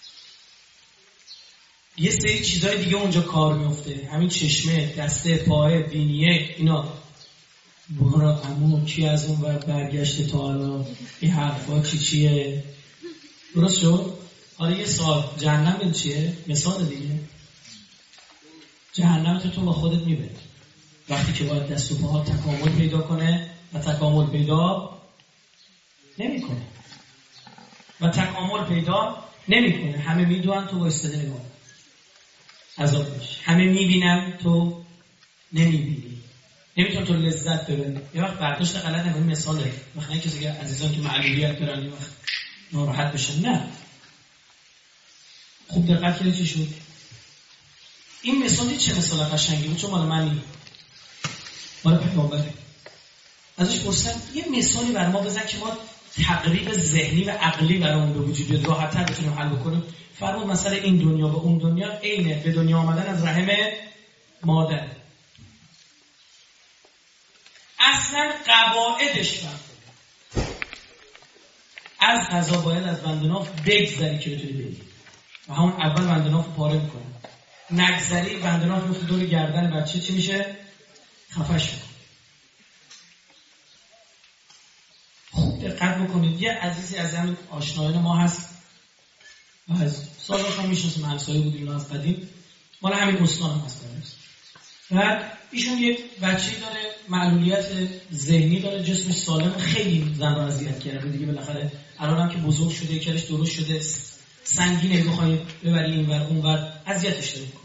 [SPEAKER 2] یه سری چیزای دیگه اونجا کار میفته، همین چشمه، دسته، پای، بینیه، اینا. برا عمو کی از اون ور برگشته تا حالا این حرفا چیه؟ درست شد؟ حالا یه سوال، جهنم این چیه؟ مثال دیگه. جهنم تو با خودت میبری وقتی که باید دست و پاها تکامل پیدا کنه و تکامل پیدا نمیکنه و تکامل پیدا نمیکنه. همه میدونن تو وایساده نگاه عذاب بشه، همه میبینن تو نمیبینی، نمیتون تو لذت ببری. یه وقت برداشت غلط همین مثاله، مثلا کسی که عزیزان که معلولیت دارن یه وقت ناراحت بشن. نه، خوب دقت کنید چی شد. این مثالی چه مثال قشنگی بود، چون مال منی، مال پیامبره. ازش پرسیدم یه مثالی بر ما بزن که ما تقریب ذهنی و عقلی برامون به وجود بیاد، راحت‌تر بتونیم حل بکنیم. فرمود مثلا این دنیا و اون دنیا عینه به دنیا آمدن از رحم مادر. اصلا قواعدش فرق. از قضا باید از بندناف بگذری که بتونی بری و همون اول بندناف رو پاره میکنه. نگذری بندناف میفته دور گردن بچه، چی میشه؟ خفش میکنه. خوب دقت بکنید. یه عزیزی از همین آشنایان ما هست و از سالش هم میشناسیم، همسایه بودیم از قدیم، مال همین استان هم هست. و ایشون یک بچه‌ای داره، معلولیت ذهنی داره، جسمش سالم، خیلی زن رو اذیت کرده دیگه. بالاخره الان هم که بزرگ شده، یکیش درست شده، سنگینه، بخوای ببری اینور اونور، اذیتش داره میکنه.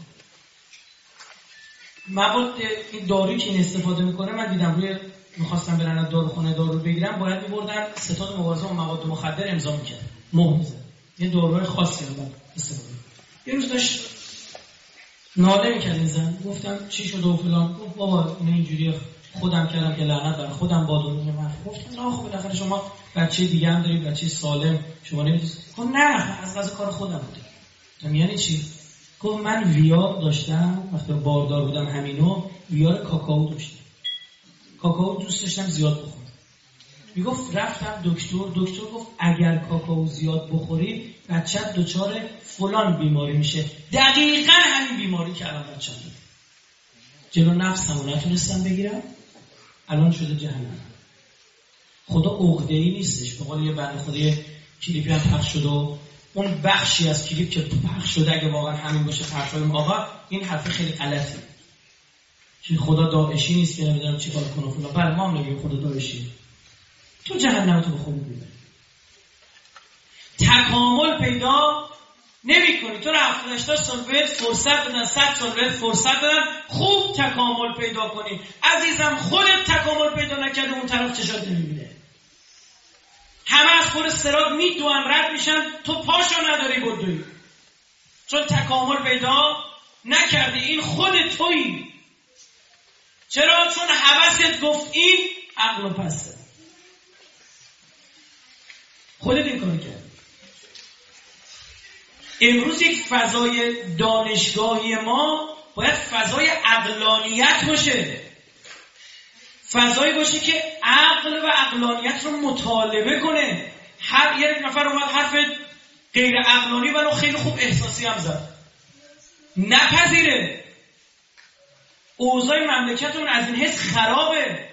[SPEAKER 2] مواد این دارویی که این استفاده میکنه، من دیدم روی میخواستم برن داروخونه دارو بگیرم، باید میبردن ستاد مبارزه با مواد مخدر امضا میکرد، مهر میزد. یه داروی خاصی هم باید استفاده میکنه. یه روز داشت ناله میکرد این زن، گفتم چی شده و فلان. گفت بابا این اینجوری خودم کردم که لعنت بر خودم باد و من. گفتم نه خب بالاخره شما بچه دیگه هم دارید، بچه سالم، شما نمیدونید. گفت نه از قضا کار خودم بوده. گفتم یعنی چی؟ گفت من ویار داشتم وقتی باردار بودم، همینو ویار کاکائو داشتم، کاکائو دوست داشتم زیاد بخورم. میگفت رفتم دکتر گفت اگر کاکائو زیاد بخوری بچه‌ت دچار فلان بیماری میشه، دقیقاً همین بیماری که الان بچه‌م داره. جلو نفسمو نتونستم بگیرم، الان شده جهنم. خدا عقده‌ای نیستش. به قول یه بنده خدای کلیپی هم پخش شد و اون بخشی از کلیپ که پخش شده اگه واقعا همین باشه فرشایم آقا، این حرف خیلی غلطی که خدا داعشی نیست که نمیدونم چیکار کنه فلان. بله ما هم نمیگیم خدا داعشی، تو جهنم تو به خودت میبری. تکامل پیدا نمی‌کنی. تو رو 70 سال بهت فرصت دادن، 100 سال بهت فرصت دادن خوب تکامل پیدا کنی. عزیزم خودت تکامل پیدا نکرده اون طرف چشات نمیبینه. همه از خود صراط میدوئن رد میشن، تو پاشو نداری بدوی، چون تکامل پیدا نکردی. این خود تویی. چرا؟ چون حواست گفت این، عقل پسته. خودت این کار کردی. امروز یک فضای دانشگاهی ما باید فضای عقلانیت باشه. فضایی باشه که عقل و عقلانیت رو مطالبه کنه. هر یک نفر اومد حرف غیر عقلانی ولو خیلی خوب احساسی هم زد، نپذیره. اوضاع مملکتمون از این حس خرابه.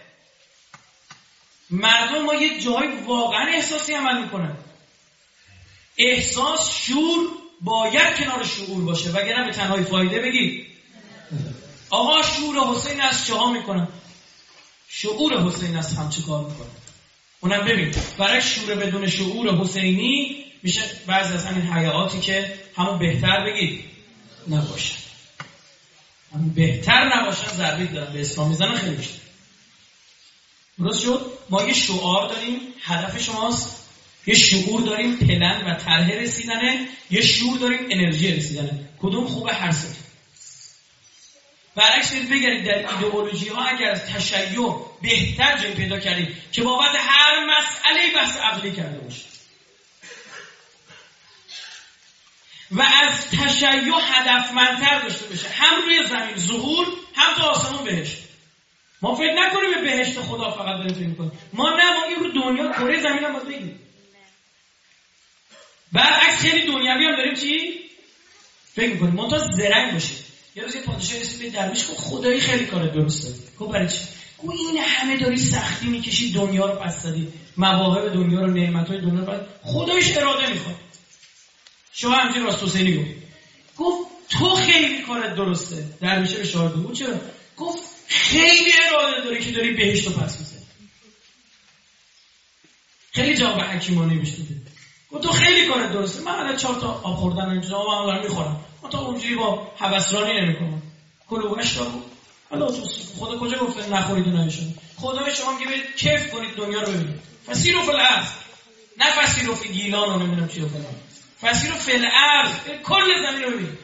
[SPEAKER 2] مردم ما یه جایی واقعا احساسی عمل میکنن. احساس، شعور باید کنار شعور باشه، وگرنه به تنهایی فایده بگید. آقا شعور حسین از چه ها میکنن؟ شعور حسین از هم چه کار میکنه؟ اونم ببین. برای شعور بدون شعور حسینی میشه بعضی از همین حیاتی که همون بهتر بگید نباشن، همون بهتر نباشن ضربه دارن به اسلام میزنن خیلی بیشتر. درست شد؟ ما یه شعار داریم، هدف شماست. یه شعور داریم، پلن و طرح رسیدنه. یه شعور داریم، انرژی رسیدنه. کدوم خوبه؟ هر سه. برعکس بگردید در ایدئولوژی ها اگر از تشیع بهتر جای پیدا کردید که بابت هر مسئله بحث عقلی کرده باشه و از تشیع هدفمندتر داشته باشه، هم روی زمین ظهور، هم تو آسمون بهشت. ما فکر نکنیم به بهشت خدا فقط داریم فکر می‌کنیم. ما این رو دنیا کره زمین هم باید بگیم. برعکس خیلی دنیوی هم داریم چی؟ فکر می‌کنیم. منتها زرنگ باشه. یه روز یه پادشاه رسید به درویش گفت خدایی خیلی کار درسته. گفت برای چی؟ گفت این همه داری سختی می‌کشی دنیا رو پس دادی. مواهب دنیا رو، نعمت‌های دنیا رو پس خدایش اراده می‌خواد. شما همین راست حسینی گفت تو خیلی کارت درسته. درویش به شاهد بود. چرا؟ گفت خیلی اراده داری که داری بهشت رو پس می‌زنی. خیلی جواب حکیمانه بهش داده. گفت تو خیلی کارت درسته. من الان 4 تا آب خوردن اینجا من دارم می‌خورم. من تا اونجوری با هوسرانی نمی‌کنم. کلو اشربو. حالا خدا کجا گفته نخورید و نمیشون. خدا به شما میگه برید کیف کنید دنیا رو ببینید. فسیرو فی الارض. نه فسیرو فی گیلان و نمیدونم چی و فلان. فسیرو فی الارض. کل زمین رو ببینید.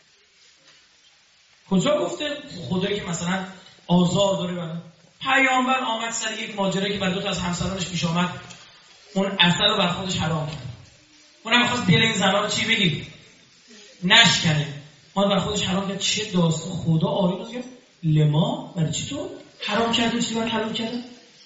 [SPEAKER 2] کجا گفته خدایی که مثلا آزار داره برام. پیامبر آمد سر یک ماجرایی که بر 2 تا از همسرانش پیش آمد. اون عسل رو بر خودش حرام کرد. اونم می‌خواست دل این زنا رو چی بگی؟ نشکنه. اون بر خودش حرام کرد. چه داستان خدا آری روز گفت لما برای چی تو حرام کردی؟ چی بر حرام کرده؟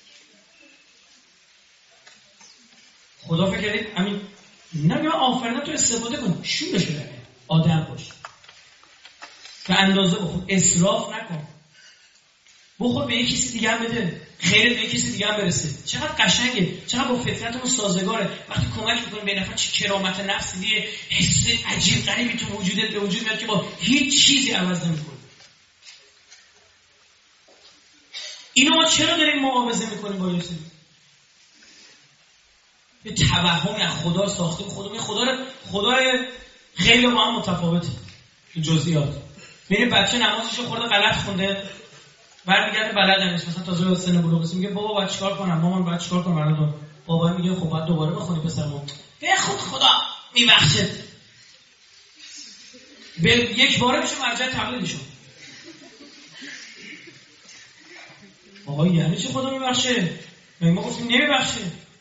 [SPEAKER 2] خدا فکر کردید همین نمی‌گم آفرینم تو استفاده کن. شورش بده. آدم باش. به اندازه بخور. اسراف نکن. بخور به یک کسی دیگه هم بده. خیرت به یک کسی دیگه هم برسه. چقدر قشنگه. چقدر با فطرتمون سازگاره. وقتی کمک می‌کنی به نفر چه کرامت نفسی دیگه حس عجیب غریبی تو وجودت به وجود میاد که با هیچ چیزی عوض نمی‌کنه. اینو ما چرا داریم معاوضه می‌کنیم با یوسف؟ به توهم از خدا ساختیم. خدای خیلی با هم متفاوته. تو جزئیات. ببین بچه نمازش خورده غلط خونده. برمیگرده بلد نیست. مثلا تازه به سن بلوغ میگه بابا باید چیکار کنم؟ مامان باید چیکار کنم الان؟ بابا میگه خب باید دوباره بخونی پسرم. به خود خدا میبخشه. به یک باره میشه مرجع تقلیدشون. آقا یعنی چی خدا میبخشه؟ ما گفتیم نمیبخشه.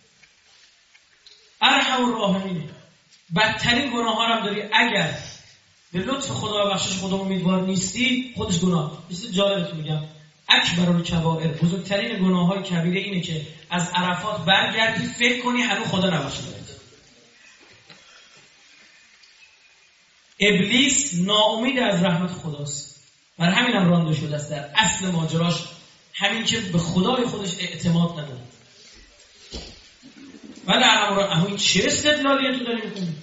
[SPEAKER 2] ارحم الراحمین. بدترین گناه‌ها هم داری اگر به لطف خدا و بخشش خدا امیدوار نیستی خودش گناه. مثل جالبتون میگم اکبر الکبائر بزرگترین گناه‌های کبیره اینه که از عرفات برگردی فکر کنی هنوز خدا نبخشیده. ابلیس ناامید از رحمت خداست. بر همینم رانده شده است. در اصل ماجراش همین که به خدای خودش اعتماد نداره. ولی همین چه استدلالیه تو داری میکنی؟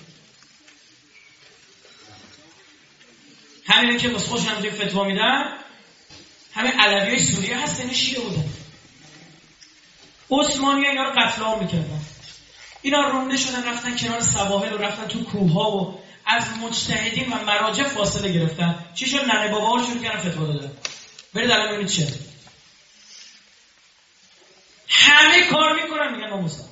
[SPEAKER 2] همینه که بس خوش همجه فتوا میدن. همین علویای سوریه هستن شیعه بودن. عثمانی ها اینا رو قتل عام میکردن. اینا رونده شدن رفتن کنار سواحل و رفتن تو کوه ها و از مجتهدین و مراجع فاصله گرفتن. چی شد؟ ننه بابا ها شروع کردن فتوا دادن. برید الان ببینید چه. همه کار میکنن میگن ما مسلمان.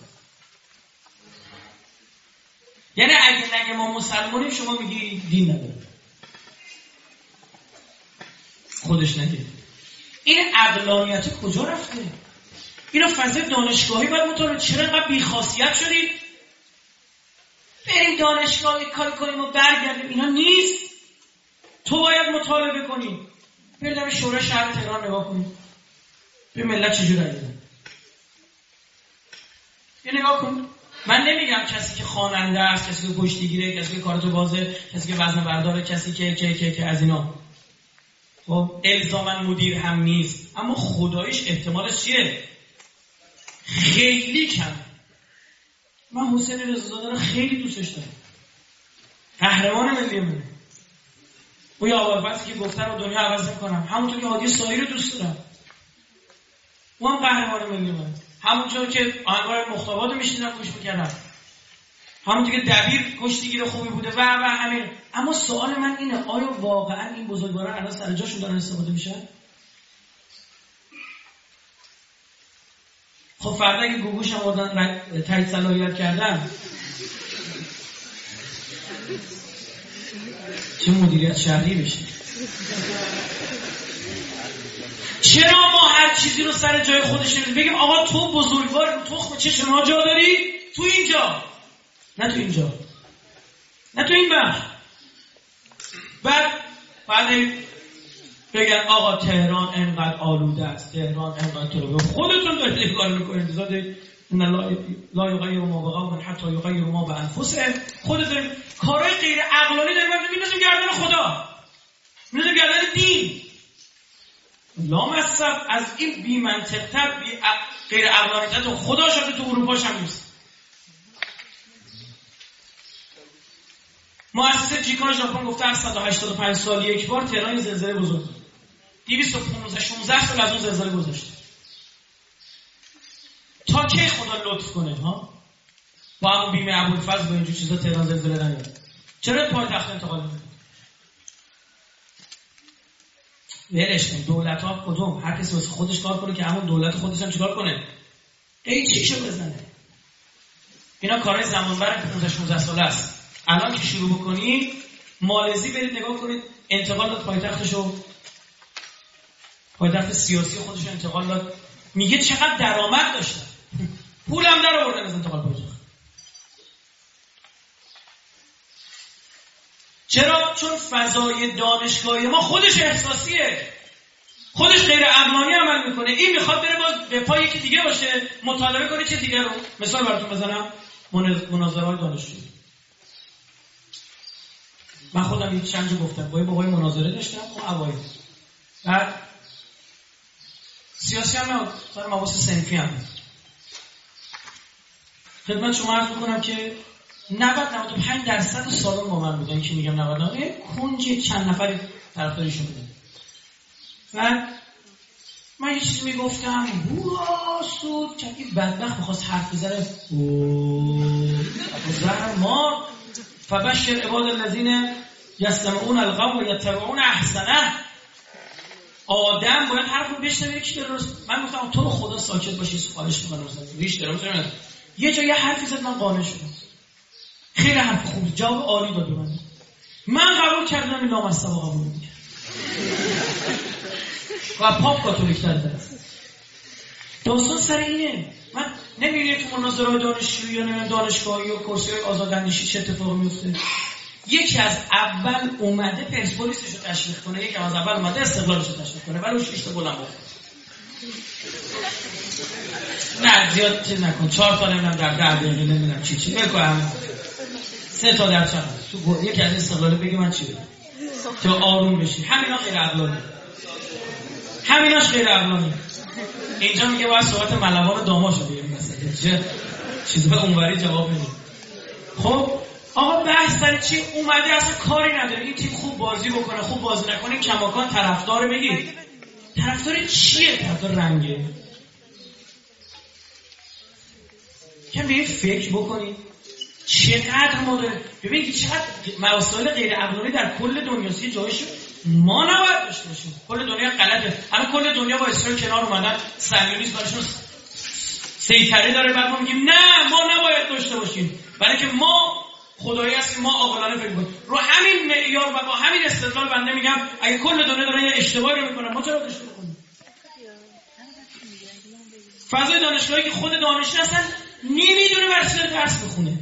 [SPEAKER 2] یعنی اگه نگه ما مسلمانیم شما میگی دین نداره. خودش نگه. این عقلانیت کجا رفته؟ اینا فضای دانشگاهی باید مطالعه. چرا اینقدر بی‌خاصیت شدید؟ بریم دانشگاهی کاری کنیم و برگردیم. اینا نیست. تو باید مطالعه کنی. بریم شورای شهر تهران نگاه کنیم. به ملت چجوری رای دادن. یه نگاه کن. من نمیگم کسی که خواننده است، کسی که پشتیگیره، کسی که کارتو بازه، کسی که وزن برداره، کسی که از اینا. خب الزاما مدیر هم نیست. اما خدایش احتمالش چیه؟ خیلی کم. من حسین رضازاده رو خیلی دوستش دارم. قهرمان ملی منه. او یا ابوالفضل که گفتن رو دنیا عوض میکنم. همونطور که هادی صاحی رو دوست دارم. او هم قهرمان ملی منه. همونطور که آهنگای مختابات رو میشنیدم گوش میکردم. همونطور که دبیر کشتیگیر خوبی بوده و همین. اما سوال من اینه آیا واقعا این بزرگواران الان سر جاشون دارن استفاده میشن؟ خب فردا اگه گوگوش هم آدن تایید صلاحیت کردن چه مدیریت شهری بشه؟ چرا ما هر چیزی رو سر جای خودش نمیدیم؟ بگیم آقا تو بزرگوار تخم چشم ها جا داری؟ تو اینجا نه تو اینجا نه تو این بخش. بعد بگن آقا تهران انقدر آلوده است، تهران انقدر تروبه، خودتون دارید این کار میکنید. زاده لا یغیر ما بقوم حتی یغیر ما بانفسهم. خودتون کارهای غیر عقلانی دارید میندازید گردن خدا، میندازید گردن دین. لامصب از این بی منطق‌تر، غیر عقلانی‌تر تو خدا شده تو اروپا هم نیست. مؤسسه جیکان ژاپن گفته هر 185 سال یک بار تهران زلزله بزرگ. 215 سال از اون زلزله گذشته. تا کی خدا لطف کنه ها؟ با همون بیمه ابوالفضل با اینجور چیزا تهران زلزله نیاد. چرا پایتخت انتقال میده؟ ولش کن. دولت‌ها کدوم؟ هر کسی واسه خودش کار کنه که همون دولت خودش هم چیکار کنه؟ چیشو بزنه. اینا کارهای زمانبر 15 ساله است. الان که شروع بکنی مالزی برید نگاه کنید، انتقال داد پایتخت سیاسی خودش انتقال داد. میگه چقدر درآمد داشتن، پول هم در آوردن از انتقال پایتخت. چرا؟ چون فضای دانشگاهی ما خودش احساسیه، خودش غیر عقلانی عمل میکنه. این میخواد بره باز به پای یکی دیگه باشه، مطالبه کنه چه دیگه رو. مثال براتون بزنم، مناظره‌های دانشجویی. من خودم یک چند جا گفتم با بابای مناظره داشتم اون اوایل. بعد سیاسی هم نه، سر مباحث صنفی هم. خدمت شما عرض می‌کنم که 90-95% سالن با من بودن که میگم 99 کنج چند نفری طرفدارشون بودن. و من یه چیزی میگفتم هورا سود که این بدبخت می‌خواست حرف بزنه زهر ما فبشر عباد الذین یستمعون القول و یتبعون احسنه. آدم باید حرف رو بشنوه که درست. من گفتم تو رو خدا ساکت باشی، خواهش می‌کنم ریش درم. یه جا یه حرفی زد من قانع شدم، خیلی حرف خوب، جواب عالی داد به من قبول کردم، این لامصب قبول می‌کرد و پاپ کاتولیک درست. داستان سر اینه. من نمی‌بینم تو مناظره‌های دانشجویی یا دانشگاهی و کورس‌های آزاداندیشی چه اتفاقی میفته. یکی از اول اومده پرسپولیسش رو تشویق کنه، یکی از اول اومده استقلالش رو تشویق کنه، ولی اون شیشت بلند بود. نه زیاد چیز نکن، 4 تا نمیدونم در 10 دقیقه نمیدونم چی بکنم، 3 تا در چند تو یکی از استقلاله بگی من چی بگم تو آروم بشی. همینا غیر عقلانی، همیناش غیر عقلانی. اینجا میگه باید صحبت ملوان داماشو بگیم مثلا چیزی به اونوری جواب نمیده. خب آقا بحث برای چی اومده؟ اصلا کاری نداره این تیم خوب بازی بکنه خوب بازی نکنه کماکان طرفدار بگیر. طرفدار چیه؟ طرفدار رنگه. کم به فکر بکنید چقدر ما داریم. ببینید چقدر مسائل غیر عقلانی در کل دنیاست. یه جایش ما نباید داشته باشیم. کل دنیا غلطه. الان کل دنیا با اسرائیل کنار اومدن، صهیونیسم براشون سیطره داره. بعد ما میگیم نه ما نباید داشته باشیم، برای که ما خدایی هستیم، ما عاقلانه فکر کنیم. رو همین معیار و با همین استدلال بنده میگم اگه کل دنیا داره یه اشتباهی رو میکنه ما چرا داشته بکنیم؟ فضای دانشگاهی که خود دانشجو اصلا نمیدونه برای چی درس بخونه.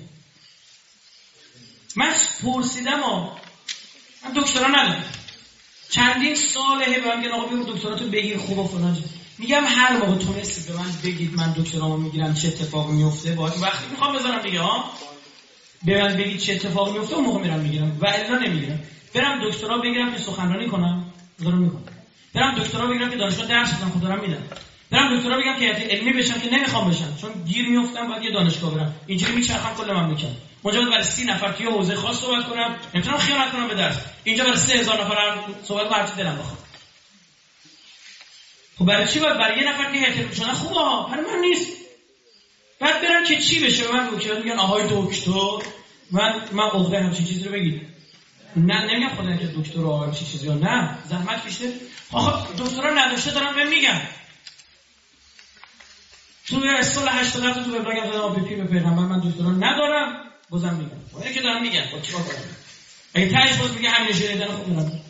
[SPEAKER 2] من پرسیدم من دکترا ندارم، چندین ساله به من میگن آقا بگو دکتراتو بگیر خوب و فلان. میگم هر موقع تونستید به من بگید من دکترامو میگیرم چه اتفاقی میفته، باید وقتی میخوام بذارم دیگه به من بگید چه اتفاقی میفته اون موقع میرم میگیرم و الا نمیگیرم. برم دکترا بگیرم که سخنرانی کنم دارم میکنم، برم دکترا بگیرم که دانشگاه درس بدم خود دارم میدم، برم دکترا بگم که علمی بشم که نمیخوام بشم چون گیر میافتم باید یه دانشگاه برم. اینجوری میچرخم کل مملکت. اونجا برای 30 نفر توی حوزه خاص صحبت کنم، نمیتونم خیانت کنم به درس. اینجا برای 3000 نفر صحبت کنم دلم بخواد. خب برای چی؟ باید برای یه نفر که احترام شدن خوبه برای من نیست. بعد برم که چی بشه؟ به من دکتر میگن آهای دکتر من عقده همچین چیزی رو بگید. نه نمیگم خدا اینکه دکتر رو همچین چیزی رو نه زحمت کشته. آخه دکترا نداشته دارم بهم میگم. تو سال 87 تو وبلاگم دادم به پیغمبر من دکترا ندارم بازم میگم. اون که دارم میگم خب چیکار کنم؟ اگه تایید باز میگه همین شریدن خوب دارم.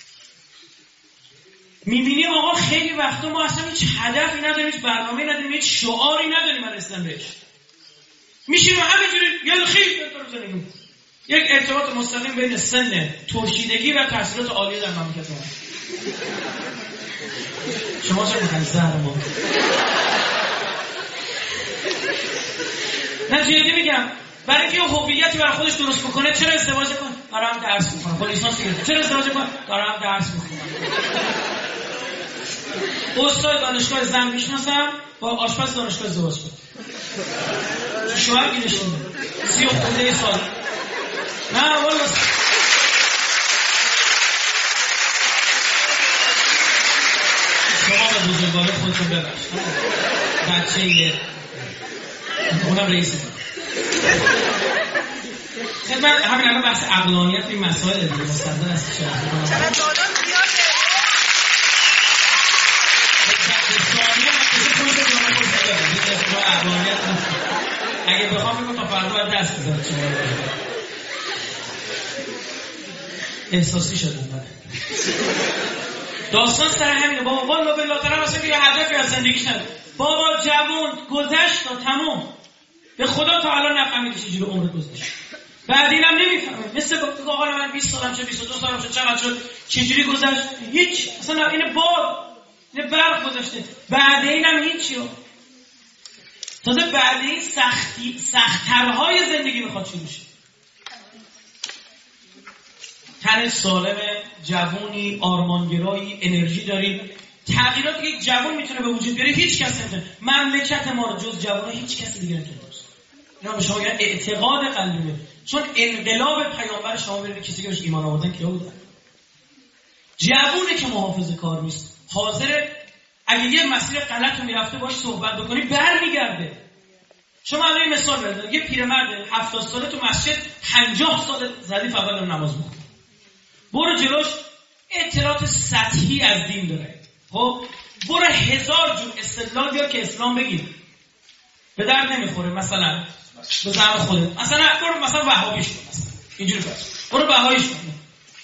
[SPEAKER 2] میبینی آقا خیلی وقتا ما اصلا هیچ هدفی نداریم، هیچ برنامه‌ای نداریم، هیچ شعاری نداریم برای رسیدن بهش. میشیم همینجوری یه خیلی دکتر بزنیم. یک ارتباط مستقیم بین سن ترشیدگی و تحصیلات عالیه در مملکت ما. شما چه میخواید زهر ما؟ نه جدی میگم، برای اینکه یه هویتی برای خودش درست بکنه چرا ازدواج کنه؟ دارم درس میخونم. خب لیسانس گرفتم. چرا ازدواج کنه؟ دارم درس میخونم. استاد دانشگاه زن میشناسم، با آشپز دانشگاه ازدواج کرد. شوهر گیرش میاد 30 خورده سال. نه والله شما به بزرگواری خودتون ببخشید. بچه اونم رئیسی خدمت همین الان بحث عقلانیت این مسائل دیگه مستقل است. چقدر دادان زیاده. اگه بخوام بگم تا فردا باید دست بزنم. احساسی شدم من. داستان سر همینه بابا. والله بالله طرف اصلا یه هدفی از زندگیش نداره. بابا جوون گذشت تا تمام. به خدا تا الان نفهمیدی چجوری عمر گذشت. بعد اینم نمیفهمه. مثل گفت آقا من 20 سالم شد 22 سالم شد چقدر شد چجوری گذشت هیچ. اصلا این باد این برق گذشته. بعد اینم هیچی. تازه بعد این سخت‌ترهای زندگی میخواد شروع شه. تن سالم، جوونی، آرمانگرایی، انرژی داری. تغییراتی که یک جوان میتونه به وجود بیاره هیچ کس نمیتونه. مملکت ما رو جز جوان هیچ کسی دیگه نمیتونه درست کنه. اینا به شما میگن اعتقاد قلبیه. چون انقلاب پیامبر شما برید کسی که بهش ایمان آوردن کیا بودن؟ جوونی که محافظه کار نیست، حاضر اگه یه مسیر غلط رو میرفته باش صحبت بکنی برمیگرده. شما الان مثال بزنید، یه پیرمرد 70 ساله تو مسجد 50 سال زدی فقط نماز میخونه. برو جلوش اطلاعات سطحی از دین داره. خب برو 1000 جور استدلال بیار که اسلام بگیر. به درد نمیخوره. مثلا به زعم خودت مثلا برو مثلا وهابیش کن، مثلا اینجوری برو بهاییش کن.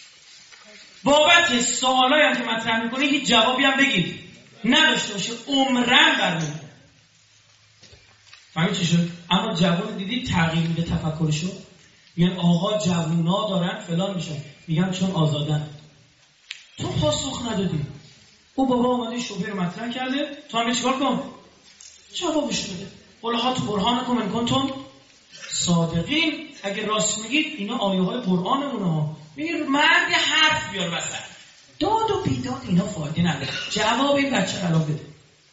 [SPEAKER 2] بابت سوالایی هم که مطرح میکنی هیچ جوابی هم بگیر نداشته باشه عمرن برمیگرده. فهمید چی شد؟ اما جوان دیدی تغییر میده تفکرشو. میگن آقا جوونا دارن فلان میشن. میگن چون آزادن. تو پاسخ ندادی. او بابا اومده شبهه رو مطرح کرده، تو هم چیکار کن؟ جوابش بده. قل هاتوا برهانکم ان کنتم صادقین. اگه راست میگید اینا آیه های قرآنمونه ها. میگه مرد حرف بیار وسط. داد و بیداد اینا فایده نداره. جواب این بچه الان بده.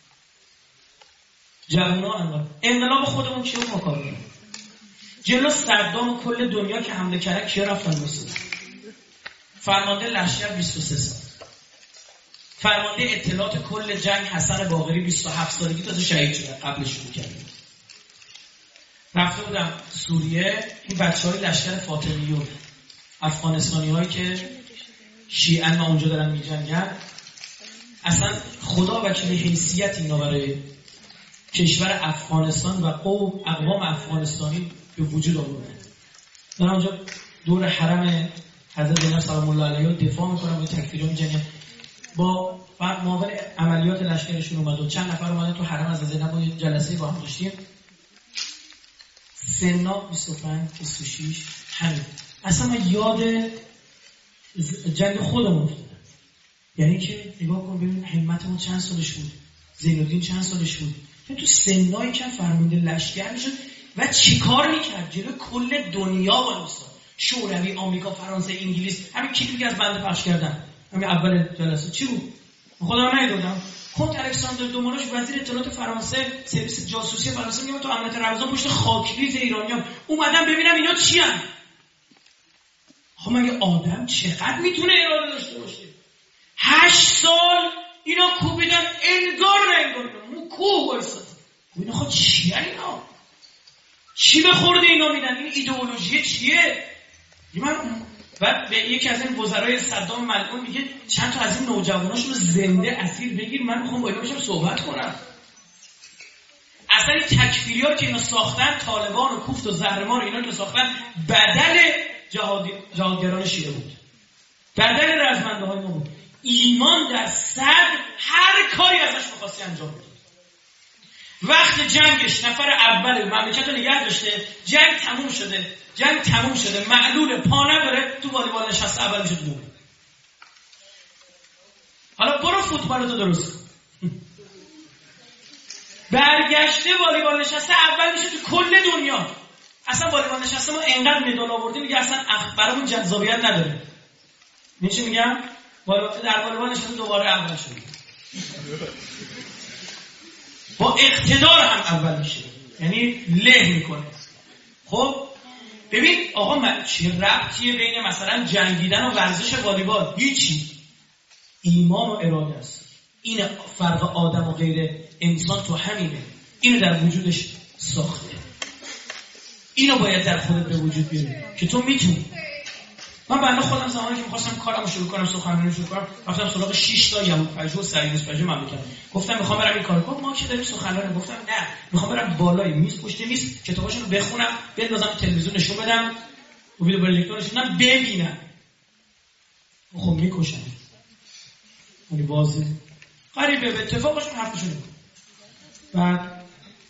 [SPEAKER 2] جوونا انقلاب خودمون کیو ما کار کنیم؟ جلو صدام کل دنیا که حمله کرد کیا رفتن واسه؟ فرمانده لشکر 23 سال. فرمانده اطلاعات کل جنگ حسن باقری 27 سالگی تازه شهید شده قبل شروع کردن. رفته بودم سوریه. این بچه‌های لشکر فاطمیون افغانستانی‌هایی که شیعه ما اونجا دارن می‌جنگن، اصلا خدا وکیل حیثیت اینا برای کشور افغانستان و اقوام افغانستانی به وجود آورده. من اونجا دور حرم حضرت زینب سلام الله علیها دفاع میکنم و تکفیرها میجنگم. با معاون عملیات لشکرشون اومد و چند نفر اومدن تو حرم حضرت زینب و یه جلسه با هم داشتیم. سنا 25 26 همین. اصلا من یاد جنگ خودمون افتادم. یعنی که نگاه کن ببین همتمون چند سالش بود، زینالدین چند سالش بود، تو سنای که فرمانده لشکر میشد و چیکار میکرد جلو کل دنیا وایسا. شوروی، آمریکا، فرانسه، انگلیس، همین کلیپی که از بنده پخش کردن همین اول جلسه چی بود؟ خدا ندیدم. کنت الکساندر دوموناش وزیر اطلاعات فرانسه، سرویس جاسوسی فرانسه میگم تو امنیت رمضان پشت خاکریز ایرانیان اومدم ببینم اینا چی ان. خب مگه آدم چقدر میتونه اراده داشته باشه؟ 8 سال اینا کوبیدن انگار نه انگار مو کوه وایساد. اینا خود چی اینا؟ چی به خورد اینا میدن؟ این ایدئولوژی چیه؟ من بعد به یکی از این وزرای صدام ملعون میگه چند تا از این نوجواناشون رو زنده اسیر بگیر، من میخوام با اینا بشم صحبت کنم. اصلا این تکفیری‌ها که اینا ساختن، طالبان و کوفت و زهرمار اینا که ساختن بدل جهادگران شیعه بود، بدل رزمنده‌های ما بود. ایمان در صد هر کاری ازش می‌خواستی انجام بده. وقت جنگش نفر اول مملکت رو نگه داشته، جنگ تموم شده، معلول، پا نداره، تو والیبال نشسته اول میشه دوم. حالا برو فوتبال تو درست کن. برگشته والیبال نشسته اول میشه تو کل دنیا. اصلا والیبال نشسته ما اینقدر مدال آوردیم میگه اصلا برامون جذابیت نداره. من چی میگم؟ در والیبال نشسته دوباره اول شده. با اقتدار هم اول میشه، یعنی له میکنه. خب ببین آقا چه ربطیه بین مثلا جنگیدن و ورزش والیبال؟ هیچی. ایمان و اراده است. این فرق آدم و غیر انسان تو همینه. اینو در وجودش ساخته. اینو باید در خودت به وجود بیاری که تو میتونی. من بنده خودم زمانی که می‌خواستم کارمو شروع کنم، سخنرانی شروع کنم، رفتم سراغ 6 تا یهود پژوه و سریوس پژوه مملکت. گفتم میخوام برم این کارو کنم. ما که داریم سخنرانی. گفتم نه، میخوام برم بالای میز، پشت میز کتاباشو رو بخونم، بندازم تلویزیون نشون بدم، و ویدیو پروژکتور نشونم ببینم. خب میکشن. ولی واضحه. قریبه به اتفاقش حرفشون. بعد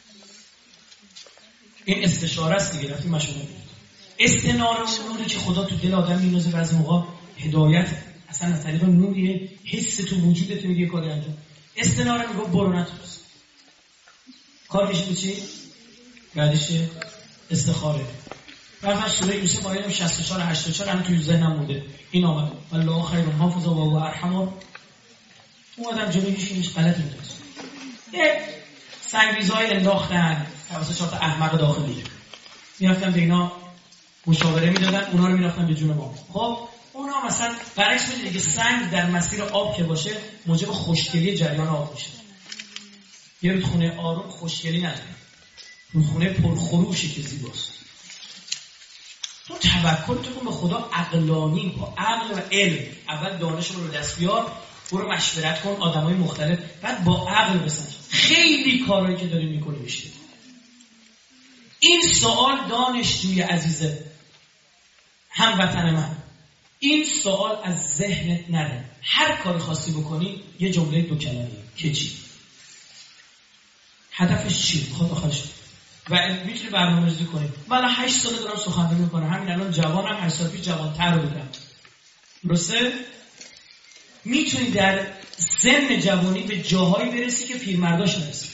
[SPEAKER 2] این استشاره است دیگه، رفتیم مشورت. استناره و نوری که خدا تو دل آدم می‌نوزه بعضی موقع هدایت اصلا از طریق نوریه، حس تو وجودت میگه کاری انجام. استناره میگه برو نترس. کار کشید چی؟ بعدش استخاره. بعدش سوره یوسف آیه 64 84 هم توی ذهنم مونده. این آمد والله خیر حافظ و هو ارحم. اون آدم جلویش هیچ غلطی نیست. یه سنگریزای انداختن توسط چهار تا احمق داخلی. میرفتن به اینا مشاوره میدادن، اونا رو میرفتن به جون ما. خب اونا مثلا برعکس میگه که سنگ در مسیر آب که باشه موجب خشکیدگی جریان آب میشه. یه رودخونه آروم خشکیدگی نداره. رودخونه پرخروشی که زیباست. تو توکل تو کن به خدا عقلانی، با عقل و علم. اول دانش رو دست بیار، برو مشورت کن آدمای مختلف، بعد با عقل بسنج. خیلی کارهایی که داری میکنی میشه. این سوال دانشجوی عزیزه، هموطن من، این سوال از ذهنت نره. هر کاری خواستی بکنی یه جمله دو کلمه که چی؟ هدفش چی؟ خود آخرش و میتونی برنامه‌ریزی کنی. من 8 ساله دارم سخنرانی میکنم، همین الان جوانم، 8 سال پیش جوان‌تر بودم. درسته؟ میتونی در سن جوانی به جاهایی برسی که پیرمرداش نرسی.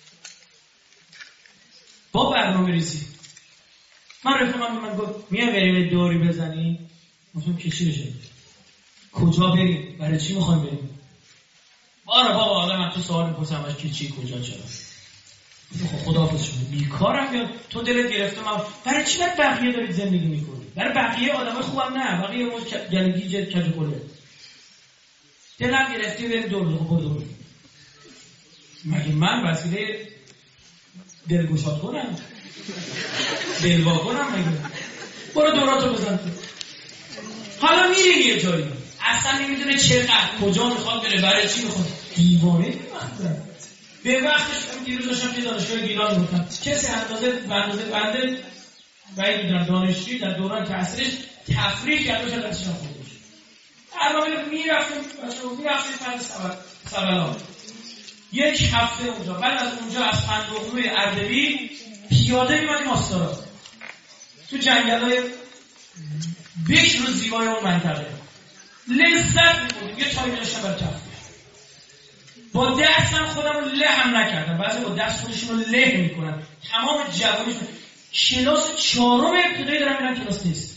[SPEAKER 2] با برنامه‌ریزی. من رفیقم من گفت میام بریم دوری بزنی؟ گفتم که چی بشه؟ کجا بریم؟ برای چی میخوایم بریم؟ آره بابا حالا من تو سوال میپرسم از کی چی کجا چرا؟ خداحافظ شما بیکارم یا تو دلت گرفته من برای چی برای بقیه دارید زندگی میکنی؟ برای بقیه آدمای خوبم نه، بقیه روز گلگی کجوله. دلم گرفتی بریم دور. مگه من وسیله دلگشاد کنم؟ دلوا کنم مگه؟ برو دوراتو بزن تو. حالا میرین یه جایی اصلا نمیدونه چقدر کجا میخواد بره، برای چی میخواد. دیوانه به وقتش دیروز داشتم یه دانشگاه گیلان میگفتم کسی اندازه بنده باید میدونم دانشجوی در دوران تحصیلش تفریح کرده باشه درسش هم خونده باشه. الان میرفتیم فرد سبلان یک هفته اونجا، بعد از اونجا از پندوقلوی اردبیل پیاده میمدیم آستارا تو جنگل‌های بکر و زیبای اون منطقه لذت می‌بردیم. یه چایی داشتم برای تفریح. با دستم خودم رو له هم نکردم، بعضی با دست خودشون رو له میکنن. تمام جوانیشون کلاس 4 ابتدایی دارم میرم کلاس نیست.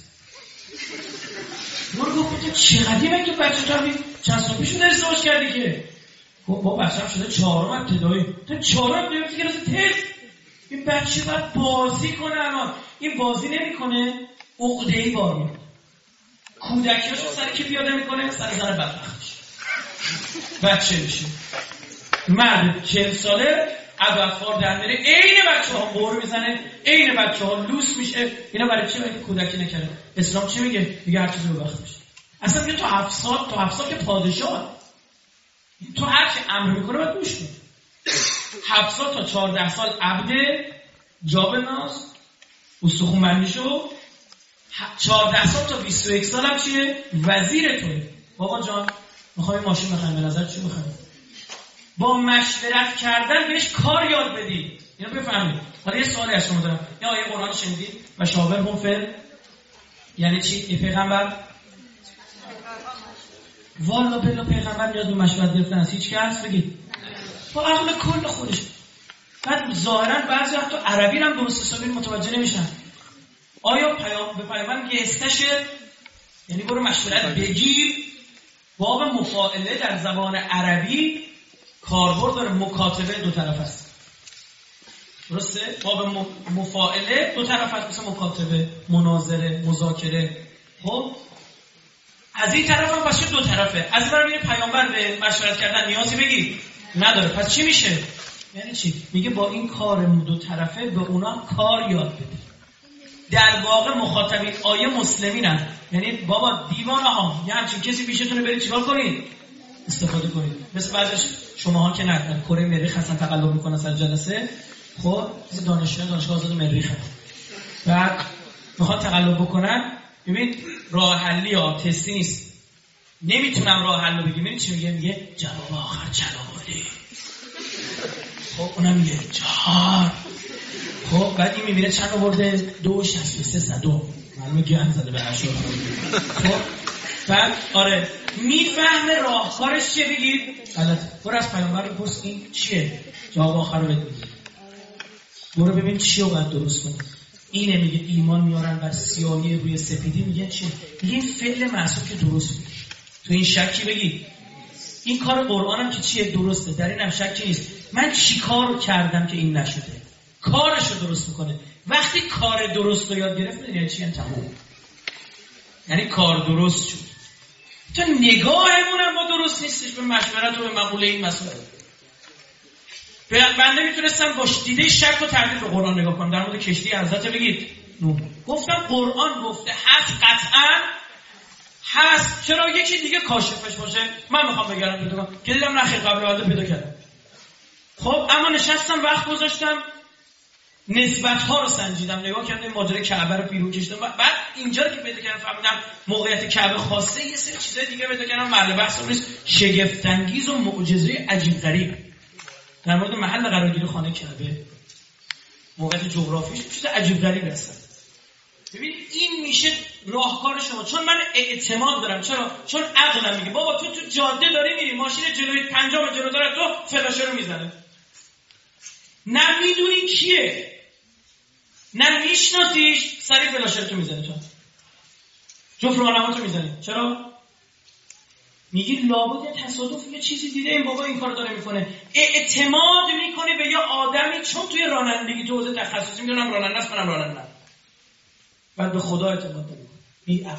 [SPEAKER 2] من گفتم چقدیمه که بچه تو همین چند سال پیشون داری ازدواج کردی که با بچه‌م شده 4 ابتدایی. تا 4 ابتدایی کلاس تست. این بچه باید بازی کنه. الان این بازی نمیکنه عقده‌ای بار میاد. کودکیاشو سر کی پیاده میکنه؟ سر زن بدبختش. بچه میشه مرد 40 ساله عبافار در میره، عین بچه‌ها قور میزنه، عین بچه‌ها لوس میشه. اینا برای چی؟ برای کودکی نکرده. اسلام چی میگه؟ میگه هر چیزی رو وقت بشه. اصلا میگه تو 7 سال که پادشاه، تو هر چی امر میکنه باید گوش کنی. 7 سال تا 14 سال عبد جابناز استخون بندیشو، 14 سال تا 21 سال هم چیه؟ وزیر توه. بابا جان میخوای ماشین بخریم، به نظر چی بخریم؟ با مشورت کردن بهش کار یاد بدید. اینو بفهمید. حالا یه سوالی از شما دارم. یا آیه قرآن شنیدید و شاورهم فی یعنی چی؟ این پیغمبر والا بلا پیغمبر نیاز به مشورت گرفتن از هیچ کس بگید با عقل کل خودش. بعد ظاهرا بعضی حتی عربی هم درست حسابی متوجه نمیشن. آیا به پیامبر میگه استشه یعنی برو مشورت بگیر. باب مفاعله در زبان عربی کاربرد داره، مکاتبه دو طرف است. درسته؟ باب مفاعله دو طرف است، مثل مکاتبه، مناظره، مذاکره. خب از این طرف هم پس دو طرفه. از این برای میگه پیامبر به مشورت کردن نیازی بگی نداره. پس چی میشه؟ یعنی چی؟ میگه با این کار دو طرفه به اونا کار یاد بده. در واقع مخاطبین آیه مسلمینن. یعنی بابا دیوانه ها یه همچین کسی پیشتونه برید چیکار کنید؟ استفاده کنید. مثل بعضش شماها که نه کره مریخ هستن تقلب میکنن سر جلسه. خب دانشگاه آزاد مریخ هست. بعد میخواد تقلب بکنن. ببین راه حلی ها تستی نیست. نمیتونم راه حل رو بگیم. ببین چی میگه؟ میگه جواب آخر چرا بودی؟ خب اونم میگه 4. خب بعد این میبینه چند آورده؟ 2.63 معلومه گند زده به اشعار. خب بعد آره میفهمه راهکارش چیه. بگید غلطه. برو از پیامبر بپرس این چیه؟ جواب آخر رو بده. برو ببین چی رو باید درست کنی. اینه میگه ایمان میارن بر سیاهی روی سپیدی. میگه چی؟ میگه این فعل محسوب که درست میگه. تو این شکی بگی این کار قرآنم که چیه درسته. در اینم شکی نیست. من چی کارو کردم که این نشده؟ کارشو درست میکنه. وقتی کار درست رو یاد گرفت یعنی چی؟ تموم. یعنی کار درست شد. تو نگاهمون هم ما درست نیستش به مشورت و به مقوله این مسئله. بنده میتونستم با دیده شک و تردید به قرآن نگاه کنم. در مورد کشتی حضرت بگید گفتم قرآن گفته هست، قطعا هست. چرا یکی دیگه کاشفش باشه؟ من میخوام بگردم پیدا کنم که دیدم نخیر قبل بعد پیدا کردم. خب اما نشستم وقت گذاشتم نسبت ها رو سنجیدم، نگاه کردم ماجرای کعبه رو بیرون کشیدم. بعد اینجا رو که پیدا کردم فهمیدم موقعیت کعبه خاصه. یه سری چیزای دیگه پیدا کردم محل بحث نیست. شگفت انگیز و معجزه عجیب غریب در مورد محل قرارگیری خانه کعبه، موقعیت جغرافیش چیز عجیب غریبی هست. ببین این میشه راهکار شما. چون من اعتماد دارم. چرا؟ چون عقلم میگه بابا تو جاده داری میری، ماشین جلوی پنجم جلو داره، تو فلاشه رو میزنه. نه میدونی کیه، نه میشناسیش، سری فلاشه رو تو میزنه. تو جفت راهنماتو میزنی. چرا؟ میگی لابد یه تصادف یه چیزی دیده این بابا این کار داره میکنه. اعتماد میکنه به یه آدمی چون توی رانندگی تو حوزه تخصصی میدونم راننده است، منم راننده‌ام. بعد به خدا اعتماد داره. بی عقل.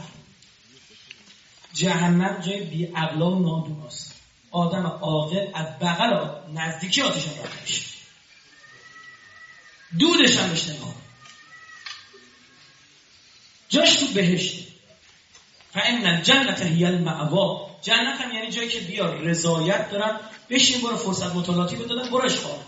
[SPEAKER 2] جهنم جای بی عقلا و نادوناست. آدم عاقل از بغل نزدیکی آتش راه میشه. دودش هم بهش نمیخوره. جاش تو بهشته. فإن الجنة هی المأوا. جنت هم یعنی جایی که بیا رضایت دارن، بشین برو فرصت مطالعاتی بدادن، برو اشغال.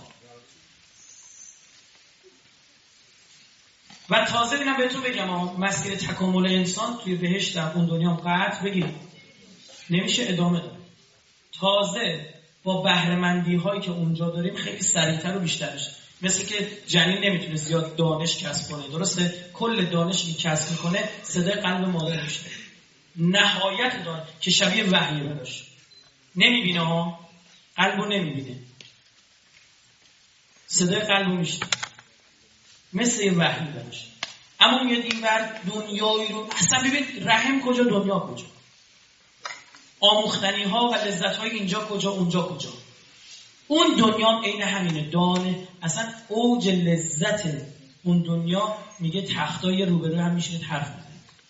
[SPEAKER 2] و تازه بینم بهتون بگم مسیر تکامل انسان توی بهشت در اون دنیا هم قطع بگید نمیشه ادامه داد. تازه با بهره‌مندی هایی که اونجا داریم خیلی سریعتر و بیشتر میشه. مثل که جنین نمیتونه زیاد دانش کسب کنه، درسته؟ کل دانشی که کسب میکنه صدای قلب مادر میشه. نهایت دانش که شبیه وحی براش نمیبینه ها، قلبو نمیبینه، صدای قلبو میشه مثل یه وحی براش. اما میاد این ور دنیایی رو اصلا ببین رحم کجا دنیا کجا، آموختنی ها و لذت های اینجا کجا اونجا کجا. اون دنیا عین همینه. دانه اصلا اوج لذت اون دنیا میگه تختای روبرو هم میشینید حرف میزنید.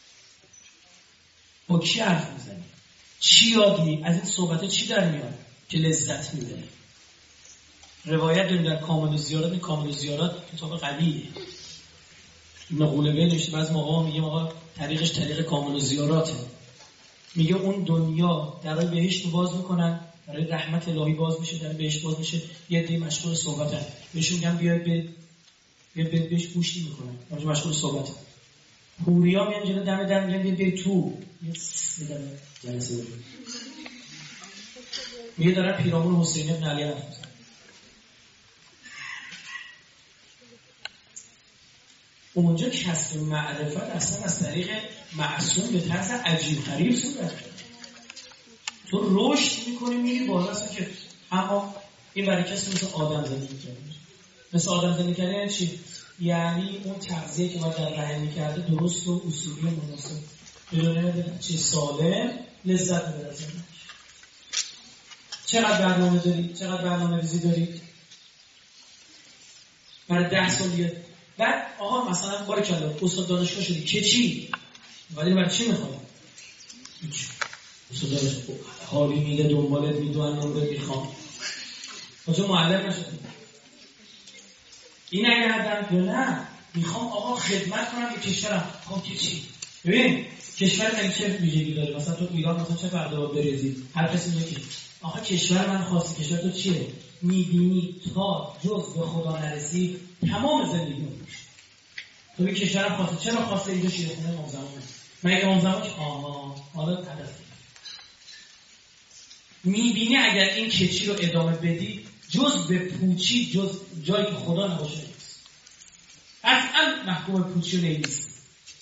[SPEAKER 2] با کی حرف میزنید؟ چی یاد میگیرید؟ از این صحبت چی در میاد که لذت میده؟ روایت داریم در کامل الزیارات. کامل الزیارات کتاب قویه. نقولوی نوشته. بعضی موقع میگه آقا طریقش طریق کامل الزیاراته. میگه اون دنیا درای بهشت رو باز میکنن، برای رحمت الهی باز میشه، در بهشت باز میشه. یه عده مشغول صحبتن، بهشون میگن بیاید بهش گوش میکنن، اونجا مشغول صحبتن. حوریا میان جلو دم در میگن بیاید تو. جلسه میگه دارن پیرامون حسین بن علی حرف میزنن. اونجا کسب معرفت اصلا از طریق معصوم به طرز عجیب غریب صورت. تو رشد میکنی میری بالا اصلا که اما این برای کسی مثل آدم زندگی کرده. مثل آدم زندگی کردن یعنی چی؟ یعنی اون تغذیه که باید در رحم میکرده درست و اصولی و مناسب بدون چی سالم لذت میبره. چقدر برنامه داری؟ چقدر برنامه ریزی داری؟ برای 10 سال دیگه. بعد آقا مثلا باریکلا استاد دانشگاه شدی که چی؟ ولی برای چی میخوای؟ هیچ. استاد دانشگاه حالی میده دنبالت میدونن نمره میخوام. تو معلم نشدی. این اگه هدف یا نه میخوام آقا خدمت کنم به کشورم. خب که چی؟ ببین کشور من چه ویژگی داره؟ مثلا تو ایران مثلا چه فرقی داره بریزی؟ هر کسی میگه آقا کشور من خاصه. کشور تو چیه؟ میبینی تا جز به خدا نرسی تمام زندگی رو میشه. تو به کشورم خاصه. چرا خاصه؟ اینجا شیره خونه امام زمان. مگه امام زمان که حالا هدف میبینی اگر این کچی رو ادامه بدی جز به پوچی جز جایی که خدا نباشه نیست. اصلا محکوم پوچی رو نیست.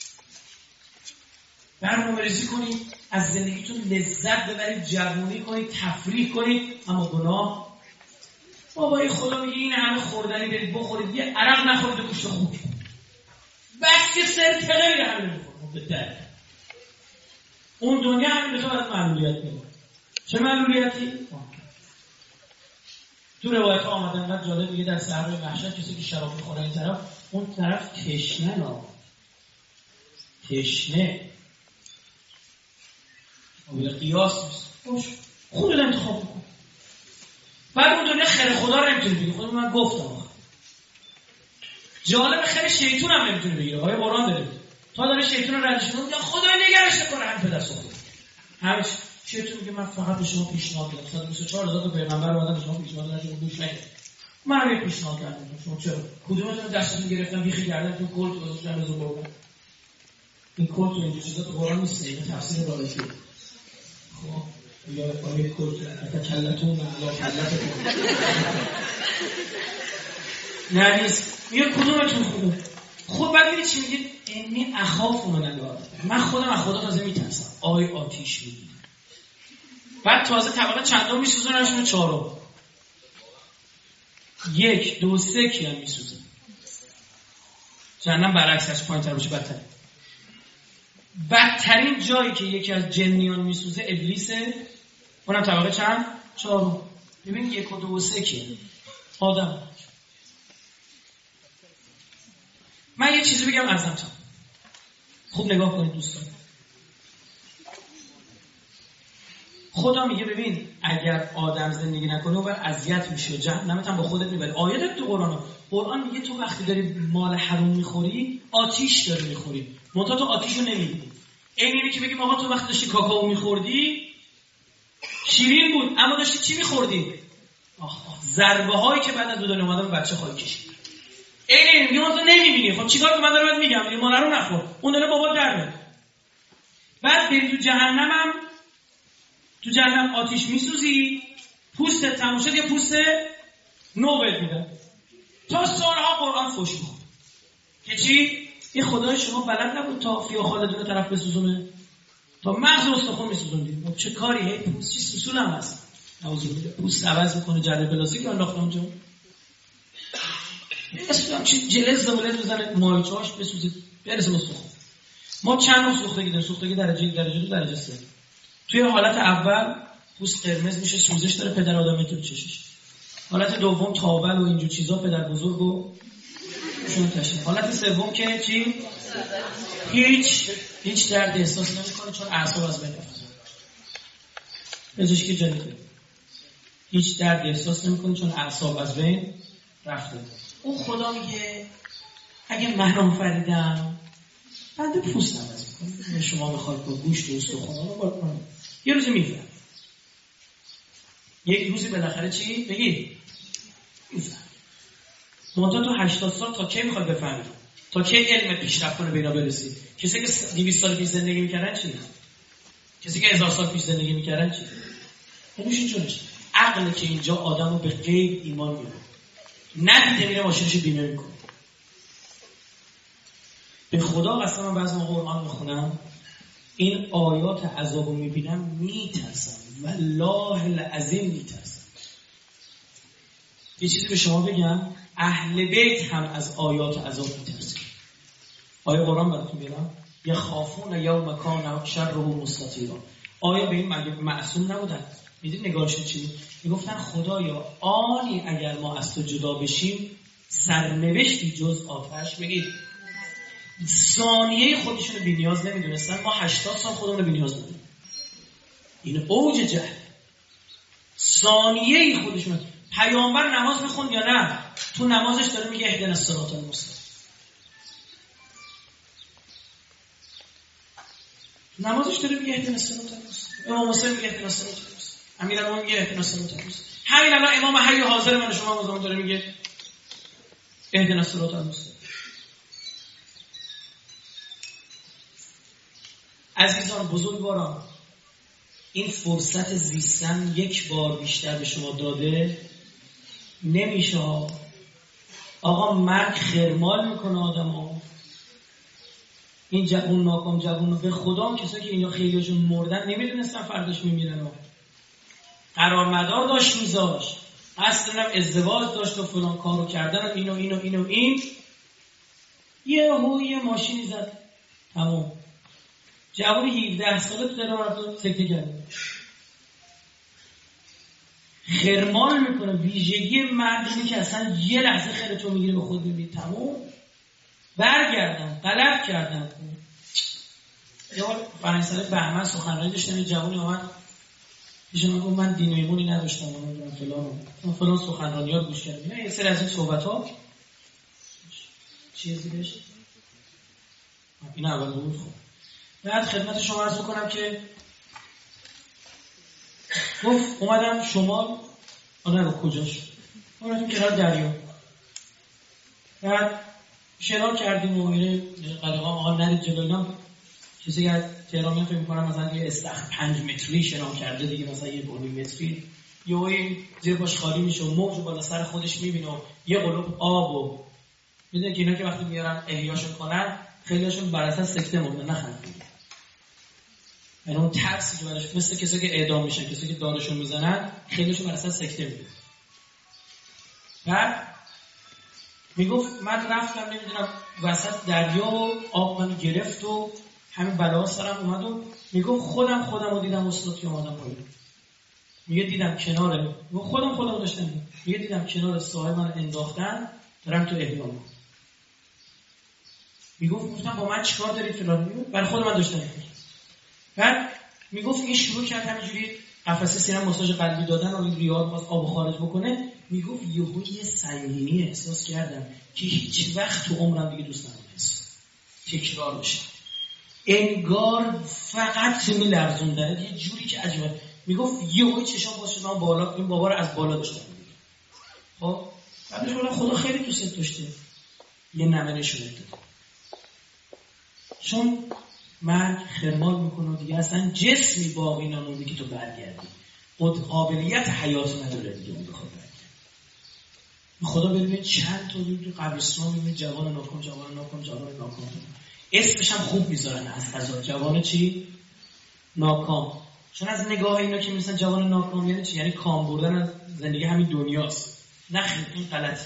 [SPEAKER 2] برنامه‌ریزی کنید از زندگیتون لذت ببرید، جوونی کنید، تفریح کنید، اما گناه بابای خدا میگه این همه خوردنی برید بخورید یه عرق نخورید و گوشت خوک بس که سرطنه میره همین بخورید به در اون دنیا همین به تو باید معلولیت میده. چه معلولیتی؟ تو روایت ها آمدن قد جالب میگه در صحرای محشر کسی که شراب میخوره این طرف اون طرف تشنه قابل قیاس نیست. خودت انتخاب کن. بعد اون دنیا خیر خدا رو نمیتونی بگی. خود من گفتم جالب خیر شیطون هم نمیتونی بگیره. آیه قرآن داره تا داره شیطون رو ردش میکنه میگه خدا نگرش نکنه هم پدر سوخته همش شیطون میگه من فقط به شما پیشنهاد میدم. 124,000 تا پیغمبر اومدن به شما پیشنهاد دادن شما گوش ندید. من هم پیشنهاد کردم شما چرا کدومتون دستتون گرفتم بیخی کردن تو کلت گذاشتم از اون بردم. این کلت و این چیزا تو قرآن نیست. این تفسیر رایفی. خب یا آیه کلت تکلتون علی کلتون نه نیست. میگه کدومتون خوبه؟ خب بعد میگه چی میگه؟ انی اخاف من الله. من خودم از خدا تازه میترسم. آی آتیش میگیره. بعد تازه طبقه چندم میسوزونشون؟ 4. 1 2 3 کی هم میسوزه. جهنم برعکسش پایین‌تر باشه بدتر. بدترین جایی که یکی از جنیان میسوزه ابلیسه. اونم طبقه چند؟ 4. ببین 1 و 2 و 3 کی؟ آدم. من یه چیزی بگم عزمتم. خوب نگاه کنید دوستان. خدا میگه ببین اگر آدم زندگی نکنه و اذیت میشه جهنمت هم با خودت میبری. آیه داره تو قرآن میگه تو وقتی داری مال حرام میخوری آتیش داری میخوری. منتها تو آتیشو نمیبینی. اینی که بگیم آقا تو وقتی داشتی کاکائو میخوردی شیرین بود اما داشتی چی میخوردی؟ ضربه هایی که بعد از دنیا اومدن بچه خواهی کشید. این میگه تو نمیبینی. خب چیکار کنم؟ من دارم میگم این مال رو نخور. اون داره بابا درد. بعد بری تو جهنمم تو جهنم آتیش میسوزی پوستت تموم شد یا پوست نو بهت میدن تا سالها قرآن فوش میخواد که چی؟ این خدای شما بلد نبود تا فیا خالدون طرف بسوزونه تا مغز استخون میسوزوندی. چه کاری هی پوست چی سوسول هم هست پوست عوض میکنه جرده پلاستیک رو انداخته اونجا اسم چی جلز زمولت بزنه مایچهاش بسوزه برسه استخون. ما چند نوع سوختگی داریم. سوختگی درجه 2 درجه 3. توی حالت اول پوست قرمز میشه سوزش داره پدر آدم میتونه چشش. حالت دوم تاول و اینجور چیزا پدر بزرگ و شون تشه. حالت سوم که چی؟ هیچ درد احساس نمیکنه چون اعصاب از بین رفته. پزشکی جدیده. هیچ درد احساس نمیکنه چون اعصاب از بین رفته. اون خدا میگه اگه من فریدم بنده پوستم از میکنم. شما بخواید با گوشت و استخوان رو باید یه روزی میفهم. یک روزی بالاخره چی؟ بگید میفهم. منتها تو 80 سال تا کی میخواد بفهمید؟ تا کی علم پیشرفت کنه به اینا برسید؟ کسی که 200 سال پیش زندگی میکردن چی؟ کسی که 1000 سال پیش زندگی میکردن چی؟ نمیشه چونش. عقل که اینجا آدمو به غیب ایمان میاره، ندیده میره ماشینش بیمه میکنه. به خدا قسم من بعضی موقع قرآن میخونم این آیات عذابو میبینم میترسم، والله العظیم میترسم. یه چیزی به شما بگم، اهل بیت هم از آیات عذاب میترسن. آیه قرآن براتون میارم، یخافون یوم کان شره مستطیرا. آیا به این مگه معصوم نبودن؟ میدید نگاهشون چی؟ میگفتن خدایا آنی اگر ما از تو جدا بشیم سرنوشتی جز آتش. بگید ثانیه خودشون رو بی‌نیاز نمیدونستن، ما 80 سال خودمون رو بی‌نیاز میدونیم. این اوج جهل. ثانیه خودشون. پیامبر نماز میخوند یا نه؟ تو نمازش داره میگه اهدنا الصراط المستقیم. نمازش داره میگه اهدنا الصراط المستقیم. امام حسین میگه اهدنا الصراط المستقیم. امیرالمومنین میگه اهدنا الصراط المستقیم. همین الان امام حی حاضر من شما مزاحم داره میگه اهدنا الصراط المستقیم. عزیزان بزرگواران، این فرصت زیستن یک بار بیشتر به شما داده نمیشه. آقا مرگ خرمال میکنه آدمو. این جوون ناکام جوون به خدا کسایی که اینا خیلیشون مردن نمیدونستن فرداش میمیرن. قرار مدار داشت میذاشت، اصلا هم ازدواج داشت و فلان کارو کردن این یه ماشینی زد تمام. جوون 17 ساله تو درام سکته کرده. خرمال میکنه. ویژگی مردمی که اصلا یه لحظه خیرتو میگیره به خود میبینی تمام برگردم غلط کردم. یه بار فرانسوی بهمن سخنرانی داشتم، یه جوونی اومد پیش من گفت من دین و ایمانی نداشتم، من فلان سخنرانی‌ها گوش کردم. یه سری از این صحبت‌ها چیزی بشه این اول بود. خب بعد خدمت شما عرض کنم که گفت اومدم شمال، آنه رو کجاش؟ اومدم کنار دریا. بعد شنا کردیم و اینه قلیقا آقا نرید جلو اینا. کسی که تهرانی فکر می‌کنم مثلا یه استخر 5 متری شنا کرده دیگه، مثلا یه 2 متری یهو زیر باش خالی میشه و موج بالا سر خودش میبینه و یه قلوب آب و میدونی که اینا که وقتی میارن احیاشون کنن خیلیشون بر اساس سکته مونده نخندید. یعنی اون ترسی که برش مثل کسی که اعدام میشن، کسی که دارشون میزنن خیلیشون بر اساس سکته میده. بعد میگفت من رفتم نمیدونم وسط دریا و آب منو گرفت و همین بلا سرم اومد و میگفت خودم رو دیدم استاد که اومدم پایین. میگه دیدم کنار خودم داشتم میگه دیدم کنار ساحل من انداختن دارم تو احیام. میگفت گفتم با من چیکار دارید فلان؟ برای خود من داشتم میگفتم. بعد میگفت این شروع کرد همینجوری قفسه سینه‌ام ماساژ قلبی دادن و این ریال باز آب خارج بکنه. میگفت یه سنگینی احساس کردم که هیچ وقت تو عمرم دیگه دوست ندارم تکرار بشه. انگار فقط میلرزوندن یه جوری که عجیبه. میگفت یهو چشام باز شد بالا، این بابا رو از بالا داشتم می‌دیدم. خب بعدش گفتم خدا خیلی دوست داشته یه نمه نشون بده، چون مرگ خرمال میکنه دیگه اصلا جسمی باقی نمونده که تو برگردی. قابلیت حیات نداره دیگه اون بخواد برگردی. خدا ببینید چند تا تو قبرستان میبینید جوان ناکام اسمش هم خوب میذارن از قضا جوان چی؟ ناکام. چون از نگاه اینا که میسن جوان ناکام یعنی چی؟ یعنی کام بردن از زندگی همین دنیاست. نه این غلطه.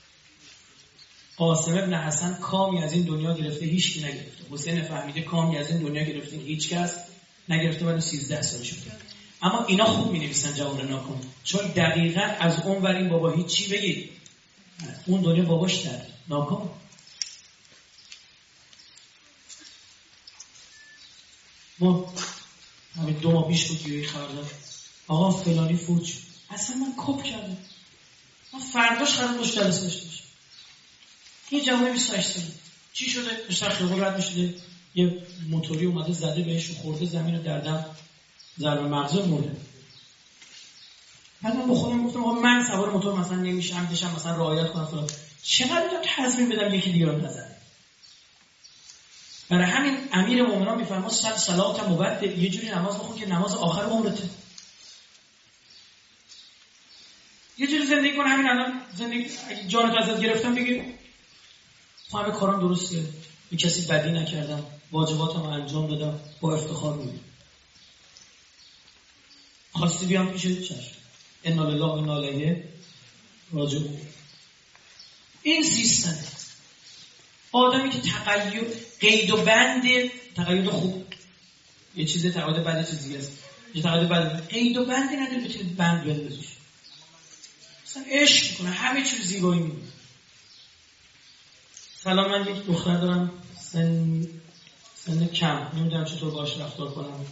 [SPEAKER 2] قاسم ابن حسن کامی از این دنیا گرفته هیچ کی نگرفته. حسین فهمیده کامی از این دنیا گرفته هیچ کس نگرفته، بعد 13 سالش شد. اما اینا خوب می‌نویسن جوان ناکام، چون دقیقاً از اون ور این بابا هیچ چی بگید اون دنیا باباش در ناکام. ما همین 2 ماه پیش بود یه خبر داد آقا فلانی فوت شد. اصلا من کپ کردم. من فرداش قرار داشت جلسه داشته باشم. یه جوانی 28 ساله چی شده؟ داشت خیابون رد می‌شده یه موتوری اومده زده بهش و خورده زمین رو دردم ضربه مغزی مرده. بعد من با خودم گفتم آقا من سوار موتور مثلا نمیشم بشم مثلا رعایت کنم فلان. چقدر میتونم تصمیم بدم یکی دیگه رو نزنه. برای همین امیر مومنان میفرما صلات مبدع، یه جوری نماز بخون که نماز آخر عمرته. جور زندگی کنه. همین الان زندگی اگه جانت ازت گرفتم بگی خب همه کارام درسته، به کسی بدی نکردم، واجباتم انجام دادم، با افتخار میگم. خواستی بیام پیش چشم، انا لله و انا الیه راجعون. این سیستم آدمی که قید و بند، تقید خوب یه چیزه، تقید بد چیز دیگه است. یه تقید بد قید و بندی نداره بتونه بند بندازه. مثلا عشق میکنه، همه چیز زیبایی میبینه. سلام، من یک دختر دارم سن کم، نمیدونم چطور باهاش رفتار کنم.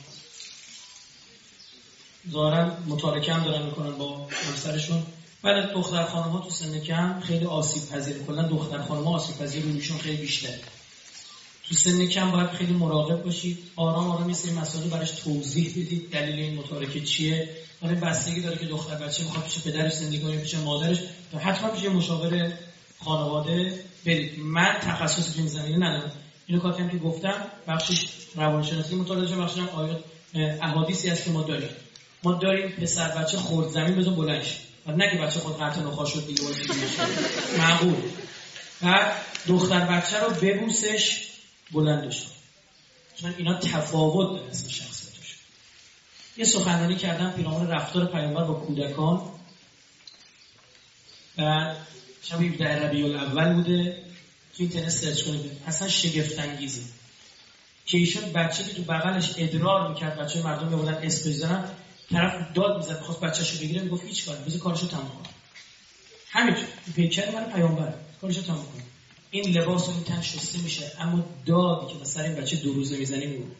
[SPEAKER 2] ظاهرا متارکه هم دارن میکنن با همسرشون. ولی دختر خانم‌ها تو سن کم خیلی آسیب پذیره. کلا دختر خانم‌ها آسیب پذیر رویشون خیلی بیشتره. تو سن کم باید خیلی مراقب باشید، آرام آرام این مسائل براش توضیح بدید دلیل این متارکه چیه. ولی بستگی داره که دختر بچه میخواد پیش پدرش زندگی کنه، پیش مادرش، یا حتما پیش مشاور خانواده برید. من تخصصی تو این زمینه ندارم. اینو کاتم که گفتم بخشش روانشناسی مطالعه، بخشش هم آیات احادیثی هست که ما داریم پسر بچه خرد زمین بزن بلند شه، نه که بچه خود قطع نخواه شد دیگه باید معقول. و دختر بچه رو ببوسش بلندش، چون اینا تفاوت داره اسم شخصیتش. یه سخنرانی کردم پیرامون رفتار پیامبر با کودکان و شب 17 ربیع الاول بوده. تو اینترنت سرچ کنید، اصلا شگفت انگیزه که ایشون بچه که تو بغلش ادرار میکرد، بچه مردم میبودن اسم بزنن، طرف داد میزد میخواست بچه‌شو بگیره، میگفت هیچ کاری، بذار کارشو تموم کنه. همینطور پیکر من پیامبر کارشو تموم کنه. این لباس اون تن شسته میشه، اما دادی که مثلا این بچه 2 روزه میزنی میگه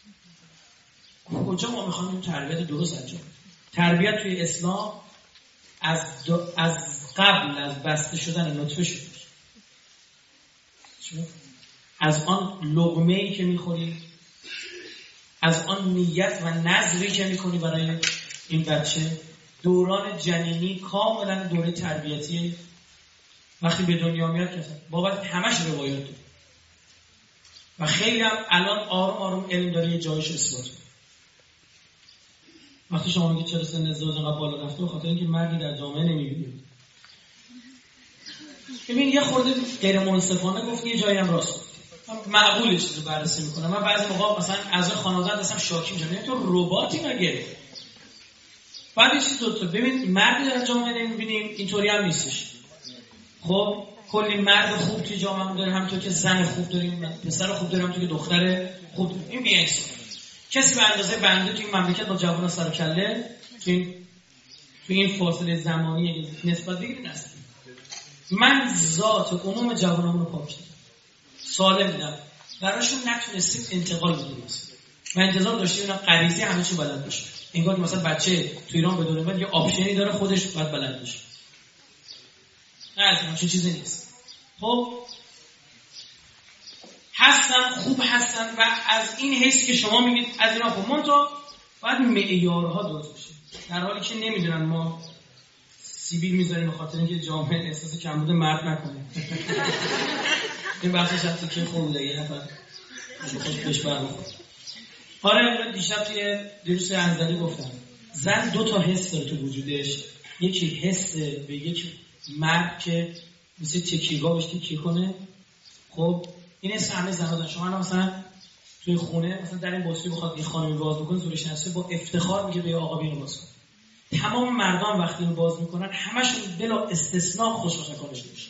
[SPEAKER 2] کجا ما میخوایم این تربیت درست انجام بدیم؟ تربیت توی اسلام از قبل از بسته شدن نطفه شروع میشه. از آن لقمه‌ای که میخوری، از آن نیت و نذری که میکنی برای این بچه، دوران جنینی کاملا دوره تربیتی. وقتی به دنیا میاد که بابت همش روایات داره و خیلی هم الان آروم آروم علم داره یه جایش اثبات کنه. وقتی شما میگید چرا سن ازدواج انقدر بالا رفته، به خاطر اینکه مردی در جامعه نمیبینید. ببین یه خورده غیر منصفانه گفت، یه جایی هم راست گفت. معقوله چیزو بررسی میکنم. من بعضی موقع مثلا از خانواده هستم شاکی میشم، یعنی تو رباتی مگه؟ بعد یه چیز دوتا، ببین مردی در جامعه نمیبینیم، اینطوری هم نیستش. خب کلی مرد خوب توی جامعه داریم، همونطور که زن خوب داریم، پسر خوب داریم، همونطور که دختر خوب داریم. این بی‌انصافی. کسی به اندازه بنده توی این مملکت با جوان سر و کله توی این فاصله زمانی نسبت بگیرید است. من ذات عموم جوانامون رو پاک کردم، سالم دیدم، براشون نتونستیم انتقال بدیم و انتظار داشتیم اینا غریزی همه چی بلد باشه. انگار که مثلا بچه تو ایران بدون بعد یه آپشنی داره خودش باید بلد باشه. نه چه چیزی نیست. خب هستن، خوب هستن و از این حیث که شما میگید از اینا خوب، منتها باید معیارها درست بشه. در حالی که نمیدونن ما سیبیل میذاریم به خاطر اینکه جامعه احساس کمبود مرد نکنه. این بحثش هستی که خوبه یه نفر خوش بهش برمیخوره. آره دیشب توی دروس انزلی گفتم زن 2 تا حس داره تو وجودش. یکی حس به یک مرد که مثل تکیه‌گاه بهش تکیه کنه. خب این حس همه زن‌ها دارن. شما مثلا توی خونه مثلا در این بطری بخواد یه خانمی باز بکنه، زورش نشه، با افتخار میگه به آقا بینو باز کن. تمام مردان وقتی اینو باز میکنن همشون بلا استثناء خوشحال کنش میشه.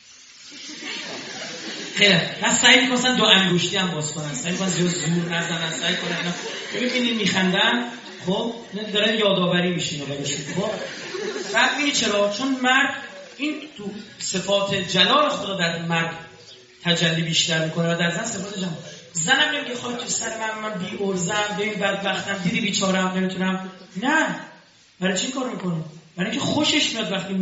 [SPEAKER 2] خیلی نه سعی میکنن 2 انگشتی هم باز کنن، سعی میکنن زور نزنن، سعی کنن ببینید میخندن. خب نه دارن یادآوری میشینه براشون. خب بعد میگه چرا؟ چون مرد این تو صفات جلال خدا در مرد تجلی بیشتر میکنه و در زن صفات جمال. زنم نمیگه خواهی تو سر من بی ارزم، ببین بدبختم، دیدی بیچارم، نمیتونم. نه، برای چی کار میکنه؟ برای اینکه خوشش میاد وقتی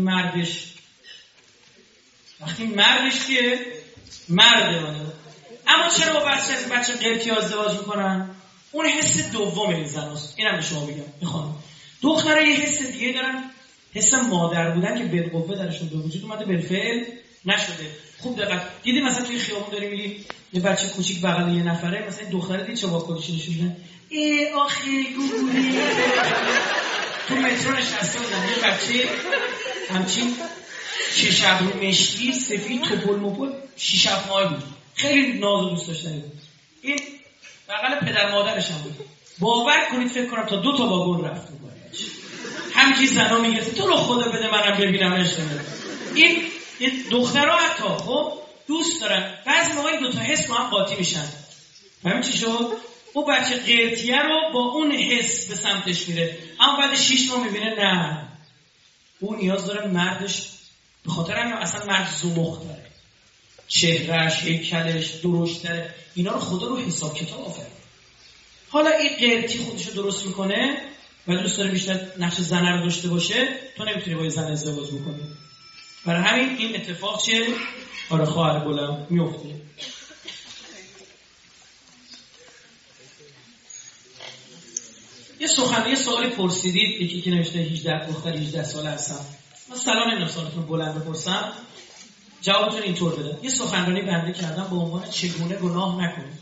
[SPEAKER 2] مردش که مرده منه. اما چرا با بچه قرتی ازدواج میکنن؟ اون حس دوم این زناست. اینم به شما بگم میخوام. دخترها یه حس دیگه دارن، حس مادر بودن که بالقوه درشون به وجود اومده، بالفعل نشده. خوب دقت دیدی مثلا توی خیابون داری میری یه بچه کوچیک بغل یه نفره، مثلا دختره دید چه واکنشی نشون میده؟ آخه گوگولی تو مترو نشسته بودن، یه بچه همچین چه ابرو مشکی سفید توپل مپل 6-7 ماه بود، خیلی ناز و دوست داشتنی بود. این بغل پدر مادرش هم بود. باور کنید فکر کنم تا 2 تا واگن رفت بود. همچین زنا میگه تو رو خدا بده منم ببینمش. این دخترها حتی خب دوست دارن بعضی موقع این 2 تا حس با هم قاطی میشن. همین چی شد؟ اون بچه قرتیه رو با اون حس به سمتش میره، اما بعد 6 ماه میبینه نه، اون نیاز داره مردش، به خاطر همین اصلا مرد زمخت داره، چهرهش، هیکلش درشتره، اینا رو خدا رو حساب کتاب آفرید. حالا این قرتی خودش رو درست میکنه و دوست داره بیشتر نقش زنه رو داشته باشه، تو نمیتونی با یه زن ازدواج بکنی. برای همین این اتفاق چیه؟ آره خواهر گلم میفته. یه سوالی پرسیدید، یکی که نوشته 18 ساله هستم. من سلام این سوالتون بلند بپرسم، جوابتون اینطور بدم. یه سخنرانی بنده کردم با عنوان چگونه گناه نکنید.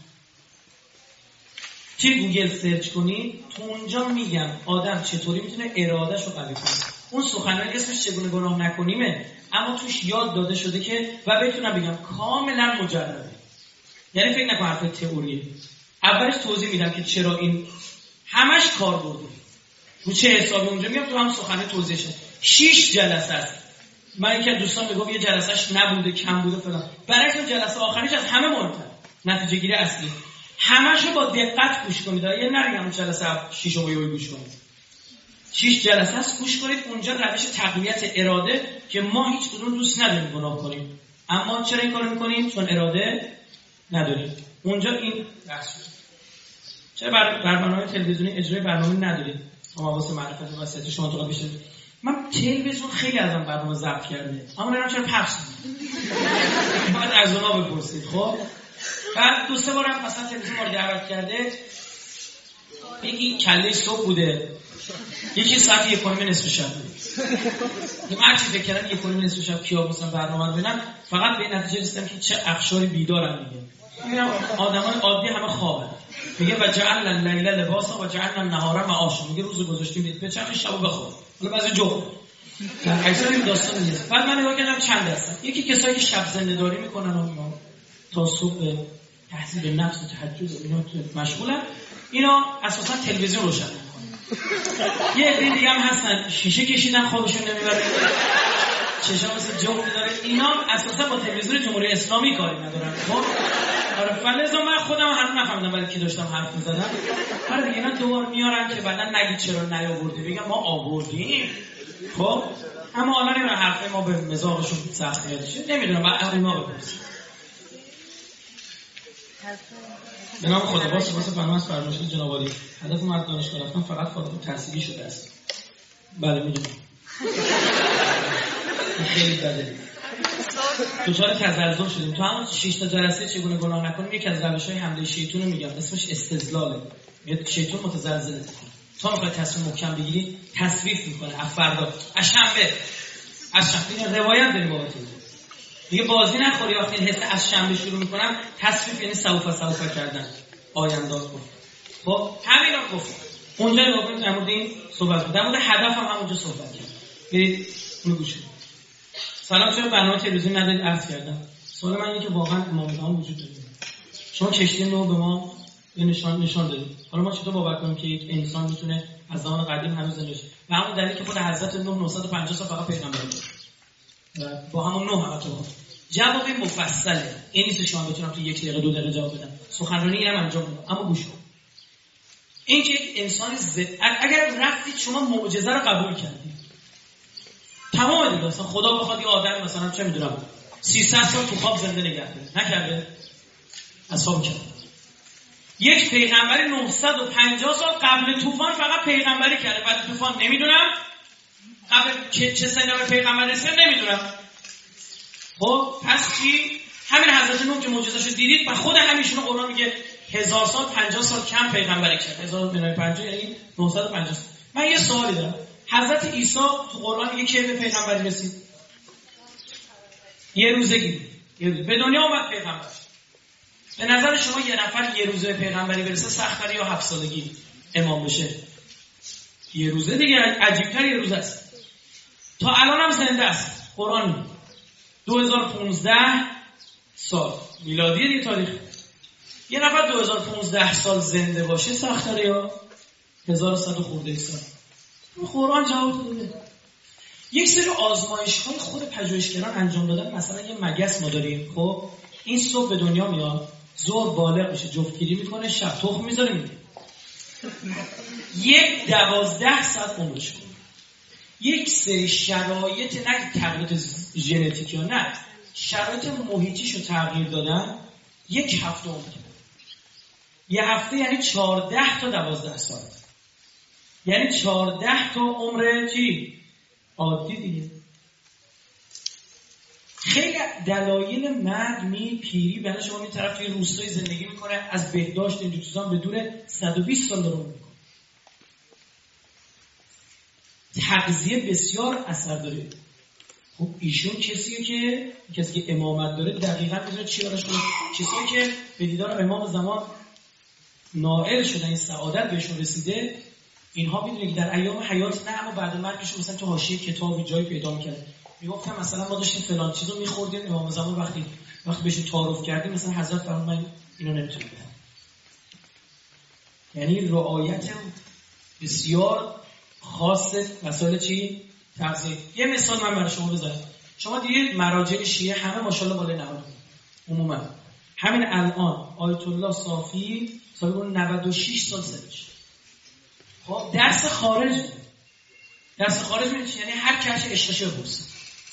[SPEAKER 2] توی گوگل سرچ کنید، تو اونجا میگم آدم چطوری میتونه ارادهش رو قوی کنه. اون سخنرانی اسمش چگونه گناه نکنیمه، اما توش یاد داده شده که و بتونم بگم کاملا مجرده. یعنی فکر نکن حرف تئوریه. اولش توضیح میدم که چرا این همش کار برده. رو چه حسابی اونجا میام تو هم سخنرانی توضیح شد. 6 جلسه است. من که دوستان میگم یه جلسهش نبوده، کم بوده فلان. برعکس اون جلسه آخریش از همه مهمتر. نتیجه گیری اصلی. همه‌شو با دقت گوش کنید. یه نریم اون جلسه 6 رو گوش کنید. 6 جلسه است گوش کنید. اونجا روش تقویت اراده که ما هیچ کدوم دوست نداریم گناه کنیم. اما چرا این کارو می‌کنیم؟ چون اراده نداریم. اونجا این بحث چرا برنامه تلویزیونی اجرای برنامه ندارید؟ اما واسه معرفت واسطه شما تو بیشتر. من تلویزیون خیلی ازم برنامه ضبط کرده، اما نمیدونم چرا پخش می‌کنه. باید از اونا بپرسید. خب بعد 2-3 بارم مثلا تلویزیون ما رو دعوت کرده، یکی کله صبح بوده، یکی ساعت 1:30 نصف شب بوده. من چی فکر کردم 1:30 نصف شب کیا مثلا برنامه رو ببینم، فقط به این نتیجه رسیدم که چه اقشاری بیدارن میگه. میگم آدمان عادی همه خوابن. میگه و جعلنا اللیل لباسا و جعلنا النهار معاشا. میگه روز گذاشتیم به چند شب بخواب. حالا بعضی جوک در اکثر این داستان نیست. بعد من نگاه کردم چند درصد. یکی کسایی که شب زنده‌داری میکنن و اینا تا صبح تحصیل نفس و تهجد و اینا مشغولن، اینا اساسا تلویزیون روشن میکنن. یه عده دیگه هم هستن شیشه کشیدن خوابشون نمیبره، چشام مثل جوک داره. اینا اساسا با تلویزیون جمهوری اسلامی کاری ندارن. خب آره فلزا من خودم هنوز نفهمیدم برای کی داشتم حرف می‌زدم. آره دیگه اینا دوبار میارن که بعدن نگید چرا نیاوردی، بگم ما آوردیم. خب اما حالا نمیدونم حرف ما به مزاقشون سختیات چیه، نمیدونم بعد ما بپرسیم. به نام خدا با سپاس فرمان از فرمایش جناب عالی. هدف من از دانشگاه رفتن فقط فارغ التحصیلی شده است. بله میدونم. خیلی بده. دچار تزلزل شدیم. تو همون 6 تا جلسه چگونه گناه نکنیم یکی از روش‌های حمله شیطان رو میگم، اسمش استدلاله. میگه شیطان متزلزله. تا میخواد تصمیم محکم بگیری تصویف میکنه. از فردا از شنبه روایت داریم بابت این. دیگه بازی نخوری وقتی این حس از شنبه شروع میکنم. تصویف یعنی سوف کردن، آیندات گفت. خب همینا گفت. اونجا نگاه کنید در مورد این صحبت بود. در مورد هدف هم همونجا صحبت کرد. برید اون گوش کنید. سلام، چرا برنامه تلویزیون ندارید؟ عرض کردم. سوال من اینه که واقعا امام زمان وجود داره. شما کشتی نو به ما یه نشان دادید. حالا ما چطور باور کنیم که یک انسان میتونه از زمان قدیم هنوز زنده باشه؟ و همون دلیلی که خود حضرت نوح 950 سال فقط پیغمبر بود. با همون نوح هم تو جواب مفصله. این نیست شما بتونم تو 1 دقیقه 2 دقیقه جواب بدم. سخنرانی اینم انجام میدم. اما گوش کن. این که یک انسان اگر رفتید شما معجزه رو قبول کردید، تمام دیگه اصلا خدا بخواد یه آدم مثلا چه میدونم 300 سال تو خواب زنده نگه داره، نکرده؟ اصلا کرد. یک پیغمبر 950 سال قبل طوفان فقط پیغمبری کرده، بعد طوفان نمیدونم، قبل چه سنی به پیغمبر رسید نمیدونم. خب پس چی؟ همین حضرت نوح که معجزه‌شو دیدید و خود همیشون قرآن میگه 1000 سال 50 سال کم پیغمبری کرد. 1050 یعنی 950 سال. من یه سوالی دارم. حضرت عیسی تو قرآن میگه که به پیغمبری رسید؟ یه روزگی. به دنیا اومد پیغمبر. به نظر شما یه نفر یه روزه به پیغمبری برسه سخت‌تره یا 7 سالگی امام بشه؟ یه روزه دیگه عجیب‌تر یه روز است. تا الان هم زنده است. قرآن 2015 سال میلادی دیگه تاریخ. یه نفر 2015 سال زنده باشه سخت داره یا 1100 خورده سال؟ قرآن جواب داده. یک سری آزمایش‌های خود پژوهشگران انجام دادن. مثلا یه مگس ما داریم، خب این صبح به دنیا میاد، ظهر بالغ میشه، جفتگیری میکنه، شب تخم میذاره میده. 12 ساعت عمرش کنه. یک سری شرایط، نه تغییرات ژنتیکی ها، نه شرایط محیطیشو تغییر دادن، 1 هفته عمر کنه. 1 هفته یعنی 14 تا 12 ساعت، یعنی 14 تا عمر چی؟ عادی دیگه. خیلی دلایل مرگ، پیری، برای شما این طرف توی روستایی زندگی میکنه، از بهداشت اینجور چیزا به دور 120 سال داره میکنه. تغذیه بسیار اثر داره. خب ایشون کسی که امامت داره دقیقاً میذاره چی براش کنه. کسایی که به دیدار امام زمان نائل شدن، این سعادت بهشون رسیده، اینها میدونید در ایام حیات نه، اما بعد مرگش مثلا تو حاشیه کتابی جایی پیدا می‌کنه. میگفتم مثلا ما داشتیم فلان چیزو می‌خوردیم، امام زمان وقتی بهش تعارف کردیم، مثلا حضرت فرمودن اینو نمیتونم بدم. یعنی رعایت بسیار خاص مسائل چی؟ تغذیه. یه مثال من برای شما بزنم. شما دیدید مراجع شیعه همه ماشاءالله بالای 90 عموما. همین الان آیت الله صافی سال 96 سال سنش. خب درس خارج میشه، یعنی هر کش عشقشه بپرسه.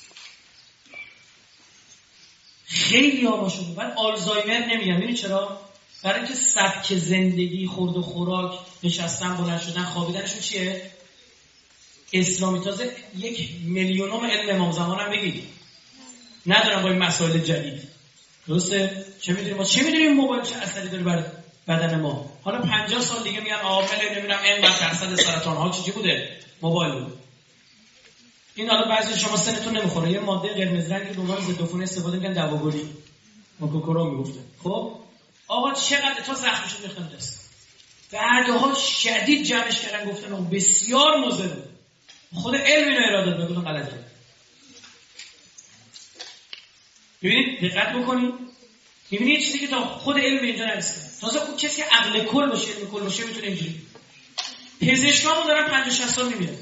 [SPEAKER 2] خیلی آماشون. بعد آلزایمر نمیگم. ببین چرا؟ برای اینکه سبک زندگی، خورد و خوراک، نشستن، بلند شدن، خوابیدنشون چیه؟ اسلامی. تازه 1 میلیونم علم امام زمان هم بگید ندارم با این مسائل جدید. درسته؟ چه میدونیم موبایل چه اثری داره بر بدن ما. حالا 50 سال دیگه میگن عامل نمیدونم اینقدر درصد سرطان ها چیزی بوده، موبایل بود. این حالا بعضی شما سنتون نمیخوره، یه ماده قرمز رنگی به عنوان ضد عفونی استفاده میکنن، دواگلی موکوکورو میگفته. خب آقا چقدر تا زخمشو میخوام دست. بعدها شدید جمعش کردن گفتن اون بسیار مضر. خود علم اینو اراده داد، بگم غلطه. ببینید دقت بکنید. ببینید چیزی که تا خود علم اینجا نرسیده. تازه اون کسی که عقل کل باشه، علم کل باشه میتونه اینجوری. پزشکامون دارن 50-60 سال میمیرن.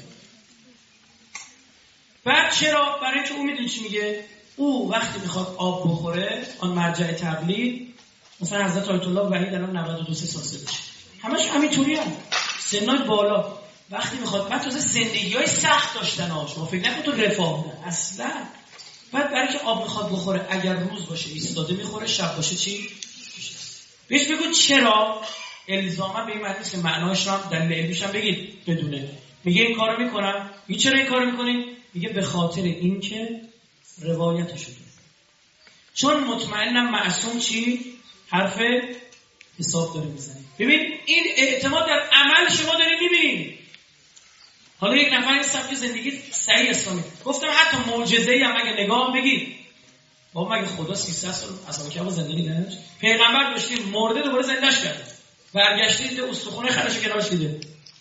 [SPEAKER 2] بعد چرا؟ برای اینکه اون میدونی چی میگه؟ او وقتی میخواد آب بخوره، آن مرجع تبلیغ، مثلا حضرت آیت الله وحید الان 92 سال سنشه. همش همینطوری هم. سنای بالا. وقتی میخواد، بعد تازه زندگی‌های سخت داشتن ها. شما فکر نکن تو رفاه نه اصلا. بعد برای که آب میخواد بخوره، اگر روز باشه ایستاده میخوره، شب باشه چی؟ بهش بگو چرا؟ الزاما به این معنی که معناش هم دلیل علمیش هم بگید بدونه. میگه این کارو میکنم. میگه چرا این کارو میکنی؟ میگه به خاطر اینکه روایتشو داره. چون مطمئنم معصوم چی؟ حرف حساب داره میزنه. ببین این اعتماد در عمل شما دارید میبینید. حالا یک نفر این سبک زندگی صحیح اسلامی. گفتم حتی معجزه‌ای هم اگه نگاه بگید. بابا مگه خدا 300 سال اصلا که زندگی نداشت؟ پیغمبر داشتیم مرده دوباره زندهش کرد. برگشتید استخوان خرش کنارش دیده.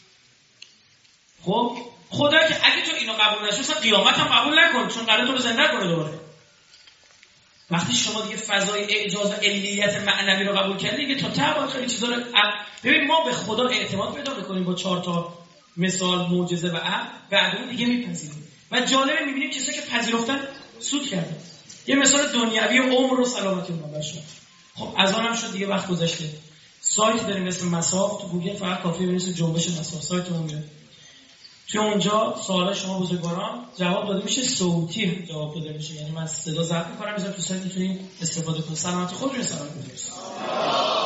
[SPEAKER 2] خب خدا که اگه تو اینو قبول نشی اصلا قیامت هم قبول نکن، چون قراره تو رو زنده کنه دوباره. وقتی شما دیگه فضای اعجاز و علیت معنوی رو قبول کردید دیگه تا ته خیلی چیزا رو ببین ما به خدا اعتماد پیدا می‌کنیم با 4 تا مثال معجزه و بعد اون دیگه میپذیریم. و جالبه می‌بینیم کسایی که پذیرفتن سود کردن. یه مثال دنیوی عمر و سلامتی اونها باشه. خب از آنم شد دیگه وقت گذشته. سایت داریم اسم مساف، تو گوگل فقط کافیه بنویسید جنبش مساف، سایتمون میاد. توی اونجا سوال شما بزرگواران جواب داده میشه، صوتی جواب داده میشه، یعنی من صدا ضبط می‌کنم میذارم تو سایت، میتونید استفاده کنید. سلامتی خودتون سلامت باشید.